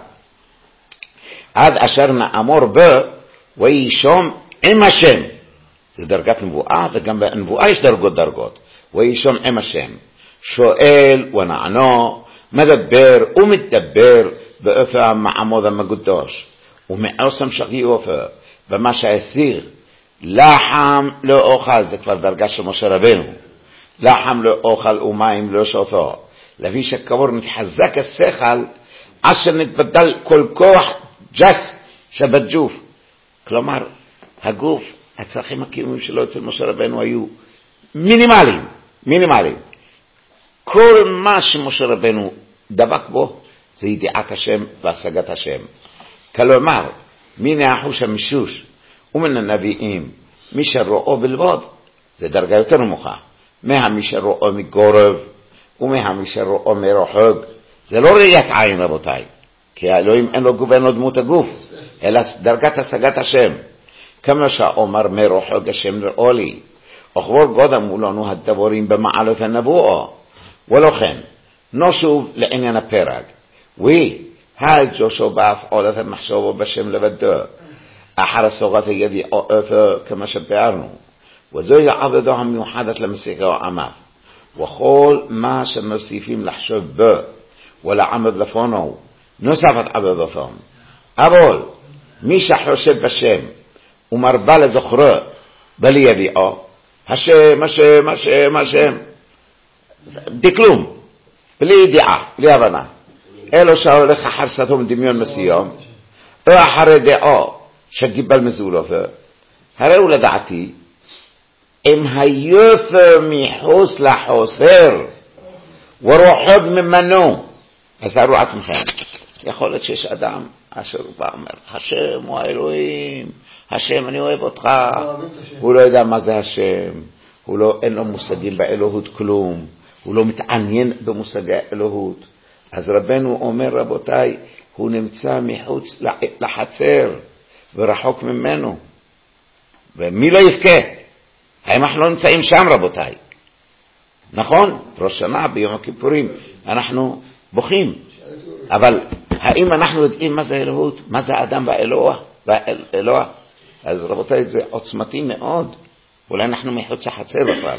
A: עד אשר נאמור בו וישום עם השם. זה דרגת נבואה, וגם בנבואה יש דרגות דרגות. וישום עם השם, שואל ונענו, מדבר ומתדבר באופן המעמוד המקודש, ומעושם שגיאופו, במה שהשיג, לחם לא אוכל, זה כבר דרגה של משה רבנו, לחם לא אוכל ומים לא שותו, לפי שכבור נתחזק השכל, אשר נתבדל כל כוח ג'ס שבג'וף. כלומר, הגוף, הצרכים הקיומיים שלו אצל משה רבנו היו מינימליים, מינימליים. כל מה שמשה רבנו דבק בו, זה ידיעת השם והשגת השם. כלומר, מן החוש המשוש ומן הנביאים, מי שרואו בלבד, זה דרגה יותר נמוכה. מי שרואו מגורב, ומי שרואו מרוחק, זה לא ראיית עין רבותיי, כי האלוהים אין לו גוף, אין לו דמות הגוף, אלא דרגת השגת השם. כמה שאומר מרוחק השם ראו לי, וכבר קודמו לנו הדבורים במעלות הנבואו. ולכן, נשוב לעניין הפרק, והג'ושו בהפעולת המחשבו בשם לבדו, אחר הסוגת הידיעו כמה שפערנו, וזוהי העבודה המיוחדת למסיחו עמיו, וכל מה שמוסיפים לחשוב בו ולעמד לפונו, נוספת עבודתם. אבל מי שחושב בשם ומרבה לזכרו בלי ידיעו, השם, השם, השם, השם, דקלום, בלי ידיעה, בלי הבנה. אלו שהולך אחר סתום דמיון מסוים, או אחרי דעו שגיבל מזולותו, הרי הוא לדעתי, אם היופר מחוס לחוסר ורוחב ממנו, אז תארו עצמכם, יכול להיות שיש אדם אשר בא אומר, השם הוא האלוהים, השם אני אוהב אותך, הוא לא יודע מה זה השם, הוא לא, אין לו מושגים באלוהות כלום, הוא לא מתעניין במושגי האלוהות. אז רבנו אומר, רבותיי, הוא נמצא מחוץ לחצר ורחוק ממנו, ומי לא יבכה? האם אנחנו לא נמצאים שם רבותיי? נכון, ראש שנה ביום הכיפורים אנחנו בוכים, אבל האם אנחנו יודעים מה זה אלוהות? מה זה האדם והאלוה? לא, אז רבותיי, זה עוצמתי מאוד, אולי אנחנו מחוץ לחצר בכלל.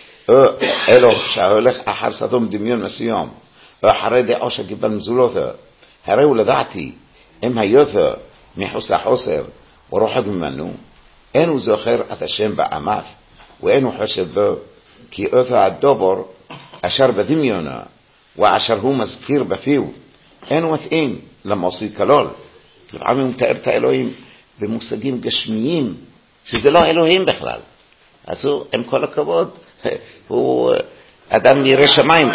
A: אלו שהולך אחר סדום דמיון מסוים, או אחרי דעו שקיבל מזולות, הרי הוא לדעתי, אם היותר מחוץ לחוסר, ורוחק ממנו, אין הוא זוכר את השם בעמל, ואין הוא חושב בו, כי אותו הדובר אשר בדמיונה, ואשר הוא מזכיר בפיו, אין הוא מתאים למוסי כלול. לפעמים הוא מתאר את האלוהים במושגים גשמיים, שזה לא אלוהים בכלל. אז הוא, עם כל הכבוד, הוא אדם מירא שמיים,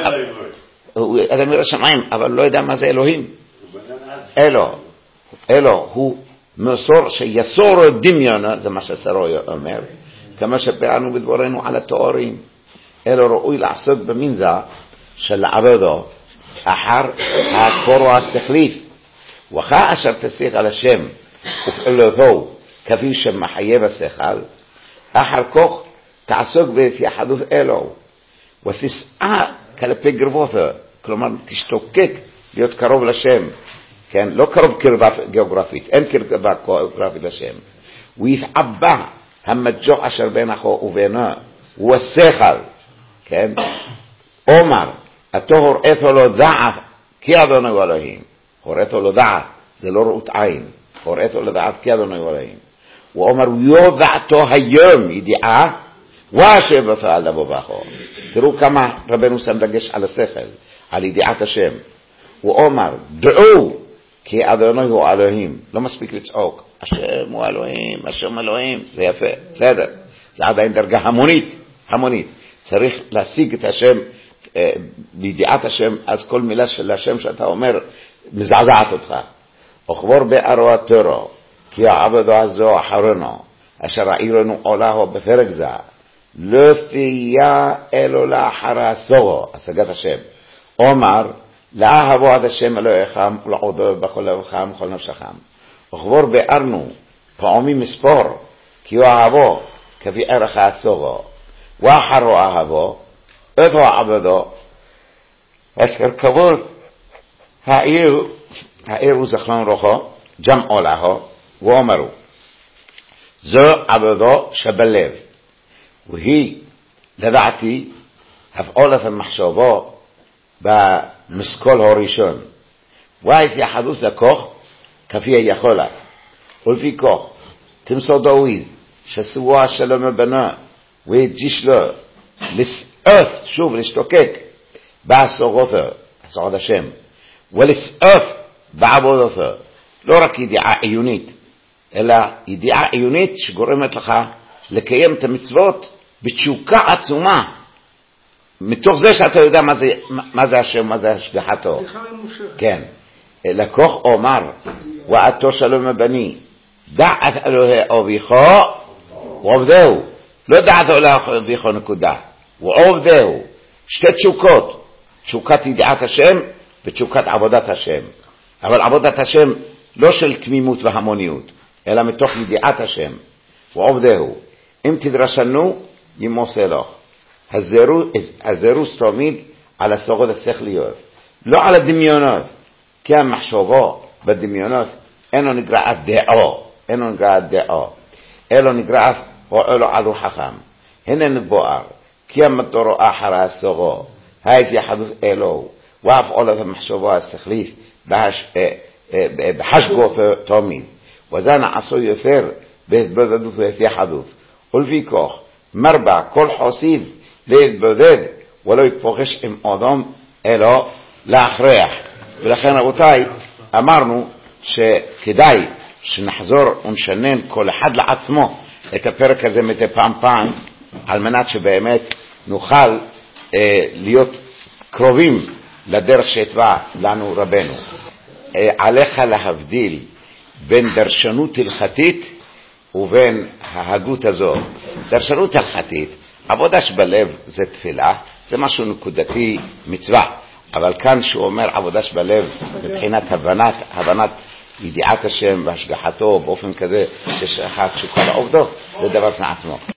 A: הוא אדם מירא שמיים, אבל לא יודע מה זה אלוהים. אלו, אלו, הוא מסור שיסור דמיונה, זה מה שסרו אומר, כמה שפענו בדבורנו על התוארים. אלו ראוי לעסוק במנזה של עבודו אחר הקורו השכלית, וכה אשר תשיג על השם ופעולתו כפי שמחייב השכל, אחר כך תעסוק בהתייחדות אלו ותסעה כלפי גרבותו, כלומר תשתוקק להיות קרוב לשם, כן? לא קרוב קרבה גיאוגרפית, אין קרבה גיאוגרפית לשם, ויתעבה המג'וח אשר בינך ובינו הוא השכל, כן? אומר התור אתו לו דעת כי אדוני אלוהים, הורתו לו דעת, זה לא ראות עין, הורתו לו דעת כי אדוני אלוהים, הוא אומר יודעתו היום ידיעה ואשבתו על לבובכו. תראו כמה רבנו שם דגש על השכל, על ידיעת השם. הוא אומר דעו כי אדוני הוא אלוהים, לא מספיק לצעוק השם הוא אלוהים, השם אלוהים, זה יפה, בסדר, זה עדיין דרגה המונית, המונית. צריך להשיג את השם, בידיעת השם, אז כל מילה של השם שאתה אומר מזעזעת אותך. אוכבור בארו התורו כי העבודו הזו אחרנו אשר ראינו עולהו בפרק זה לא תהיה אלו לאחר הסוגו, השגת השם. אומר לאהבו עד השם אלוהיכם ולעודו בכל לבכם וכל נפשכם. אוכבור בארנו פעמים מספור כי הוא אהבו כפי ערך הסוגו ואחרו אהבו אותו עבודו אשר כבוד העיר העיר הוא זכרון רוחו ג'מעו להו ואומרו זו עבודו שבלב, והיא לדעתי הפעולת המחשבו במשקול הראשון, וההתייחדות לכך כפי היכולה. ולפי כך תמסור דוד שסועה שלום הבנה והדגיש לו לסעוף, שוב להשתוקק בעשורותו, עשרות השם, ולסעוף בעבודתו, לא רק ידיעה עיונית אלא ידיעה עיונית שגורמת לך לקיים את המצוות בתשוקה עצומה, מתוך זה שאתה יודע מה זה, מה זה השם, מה זה השגחתו. כן. לקוח אומר, ועתו שלום הבני, דעת אלוהי אביך ועובדהו. לא דעת אלוהי אביך נקודה, ועובדהו. שתי תשוקות, תשוקת ידיעת השם ותשוקת עבודת השם. אבל עבודת השם לא של תמימות והמוניות, אלא מתוך ידיעת השם. ועובדהו. אם תדרשנו, ימוסה לך. הזירוס תמיד על הסוגות השכליות, לא על הדמיונות, כי המחשבו בדמיונות אינו נגרעת דעו, אינו נגרעת דעו, אלו נגרעת ואלו על רוחכם. הנה נבואר, כי המטורו אחר הסוגו, ההתייחדות אלו, והפעולת המחשבו השכלית בחשבו תמיד, וזה נעשו יותר בהתבודדות והתייחדות. ולפי כך מרבה כל חסיד להתבודד ולא יתפוחש עם אדם אלא להכרח. ולכן רבותיי אמרנו שכדאי שנחזור ונשנן כל אחד לעצמו את הפרק הזה מתי פעם פעם, על מנת שבאמת נוכל אה, להיות קרובים לדרך שהתווה לנו רבנו. אה, עליך להבדיל בין דרשנות הלכתית ובין ההגות הזו. דרשנות הלכתית, עבודה שבלב זה תפילה, זה משהו נקודתי, מצווה. אבל כאן שהוא אומר עבודה שבלב מבחינת הבנת, הבנת ידיעת השם והשגחתו באופן כזה שיש לך תשוקה לעובדו, זה דבר מעצמו.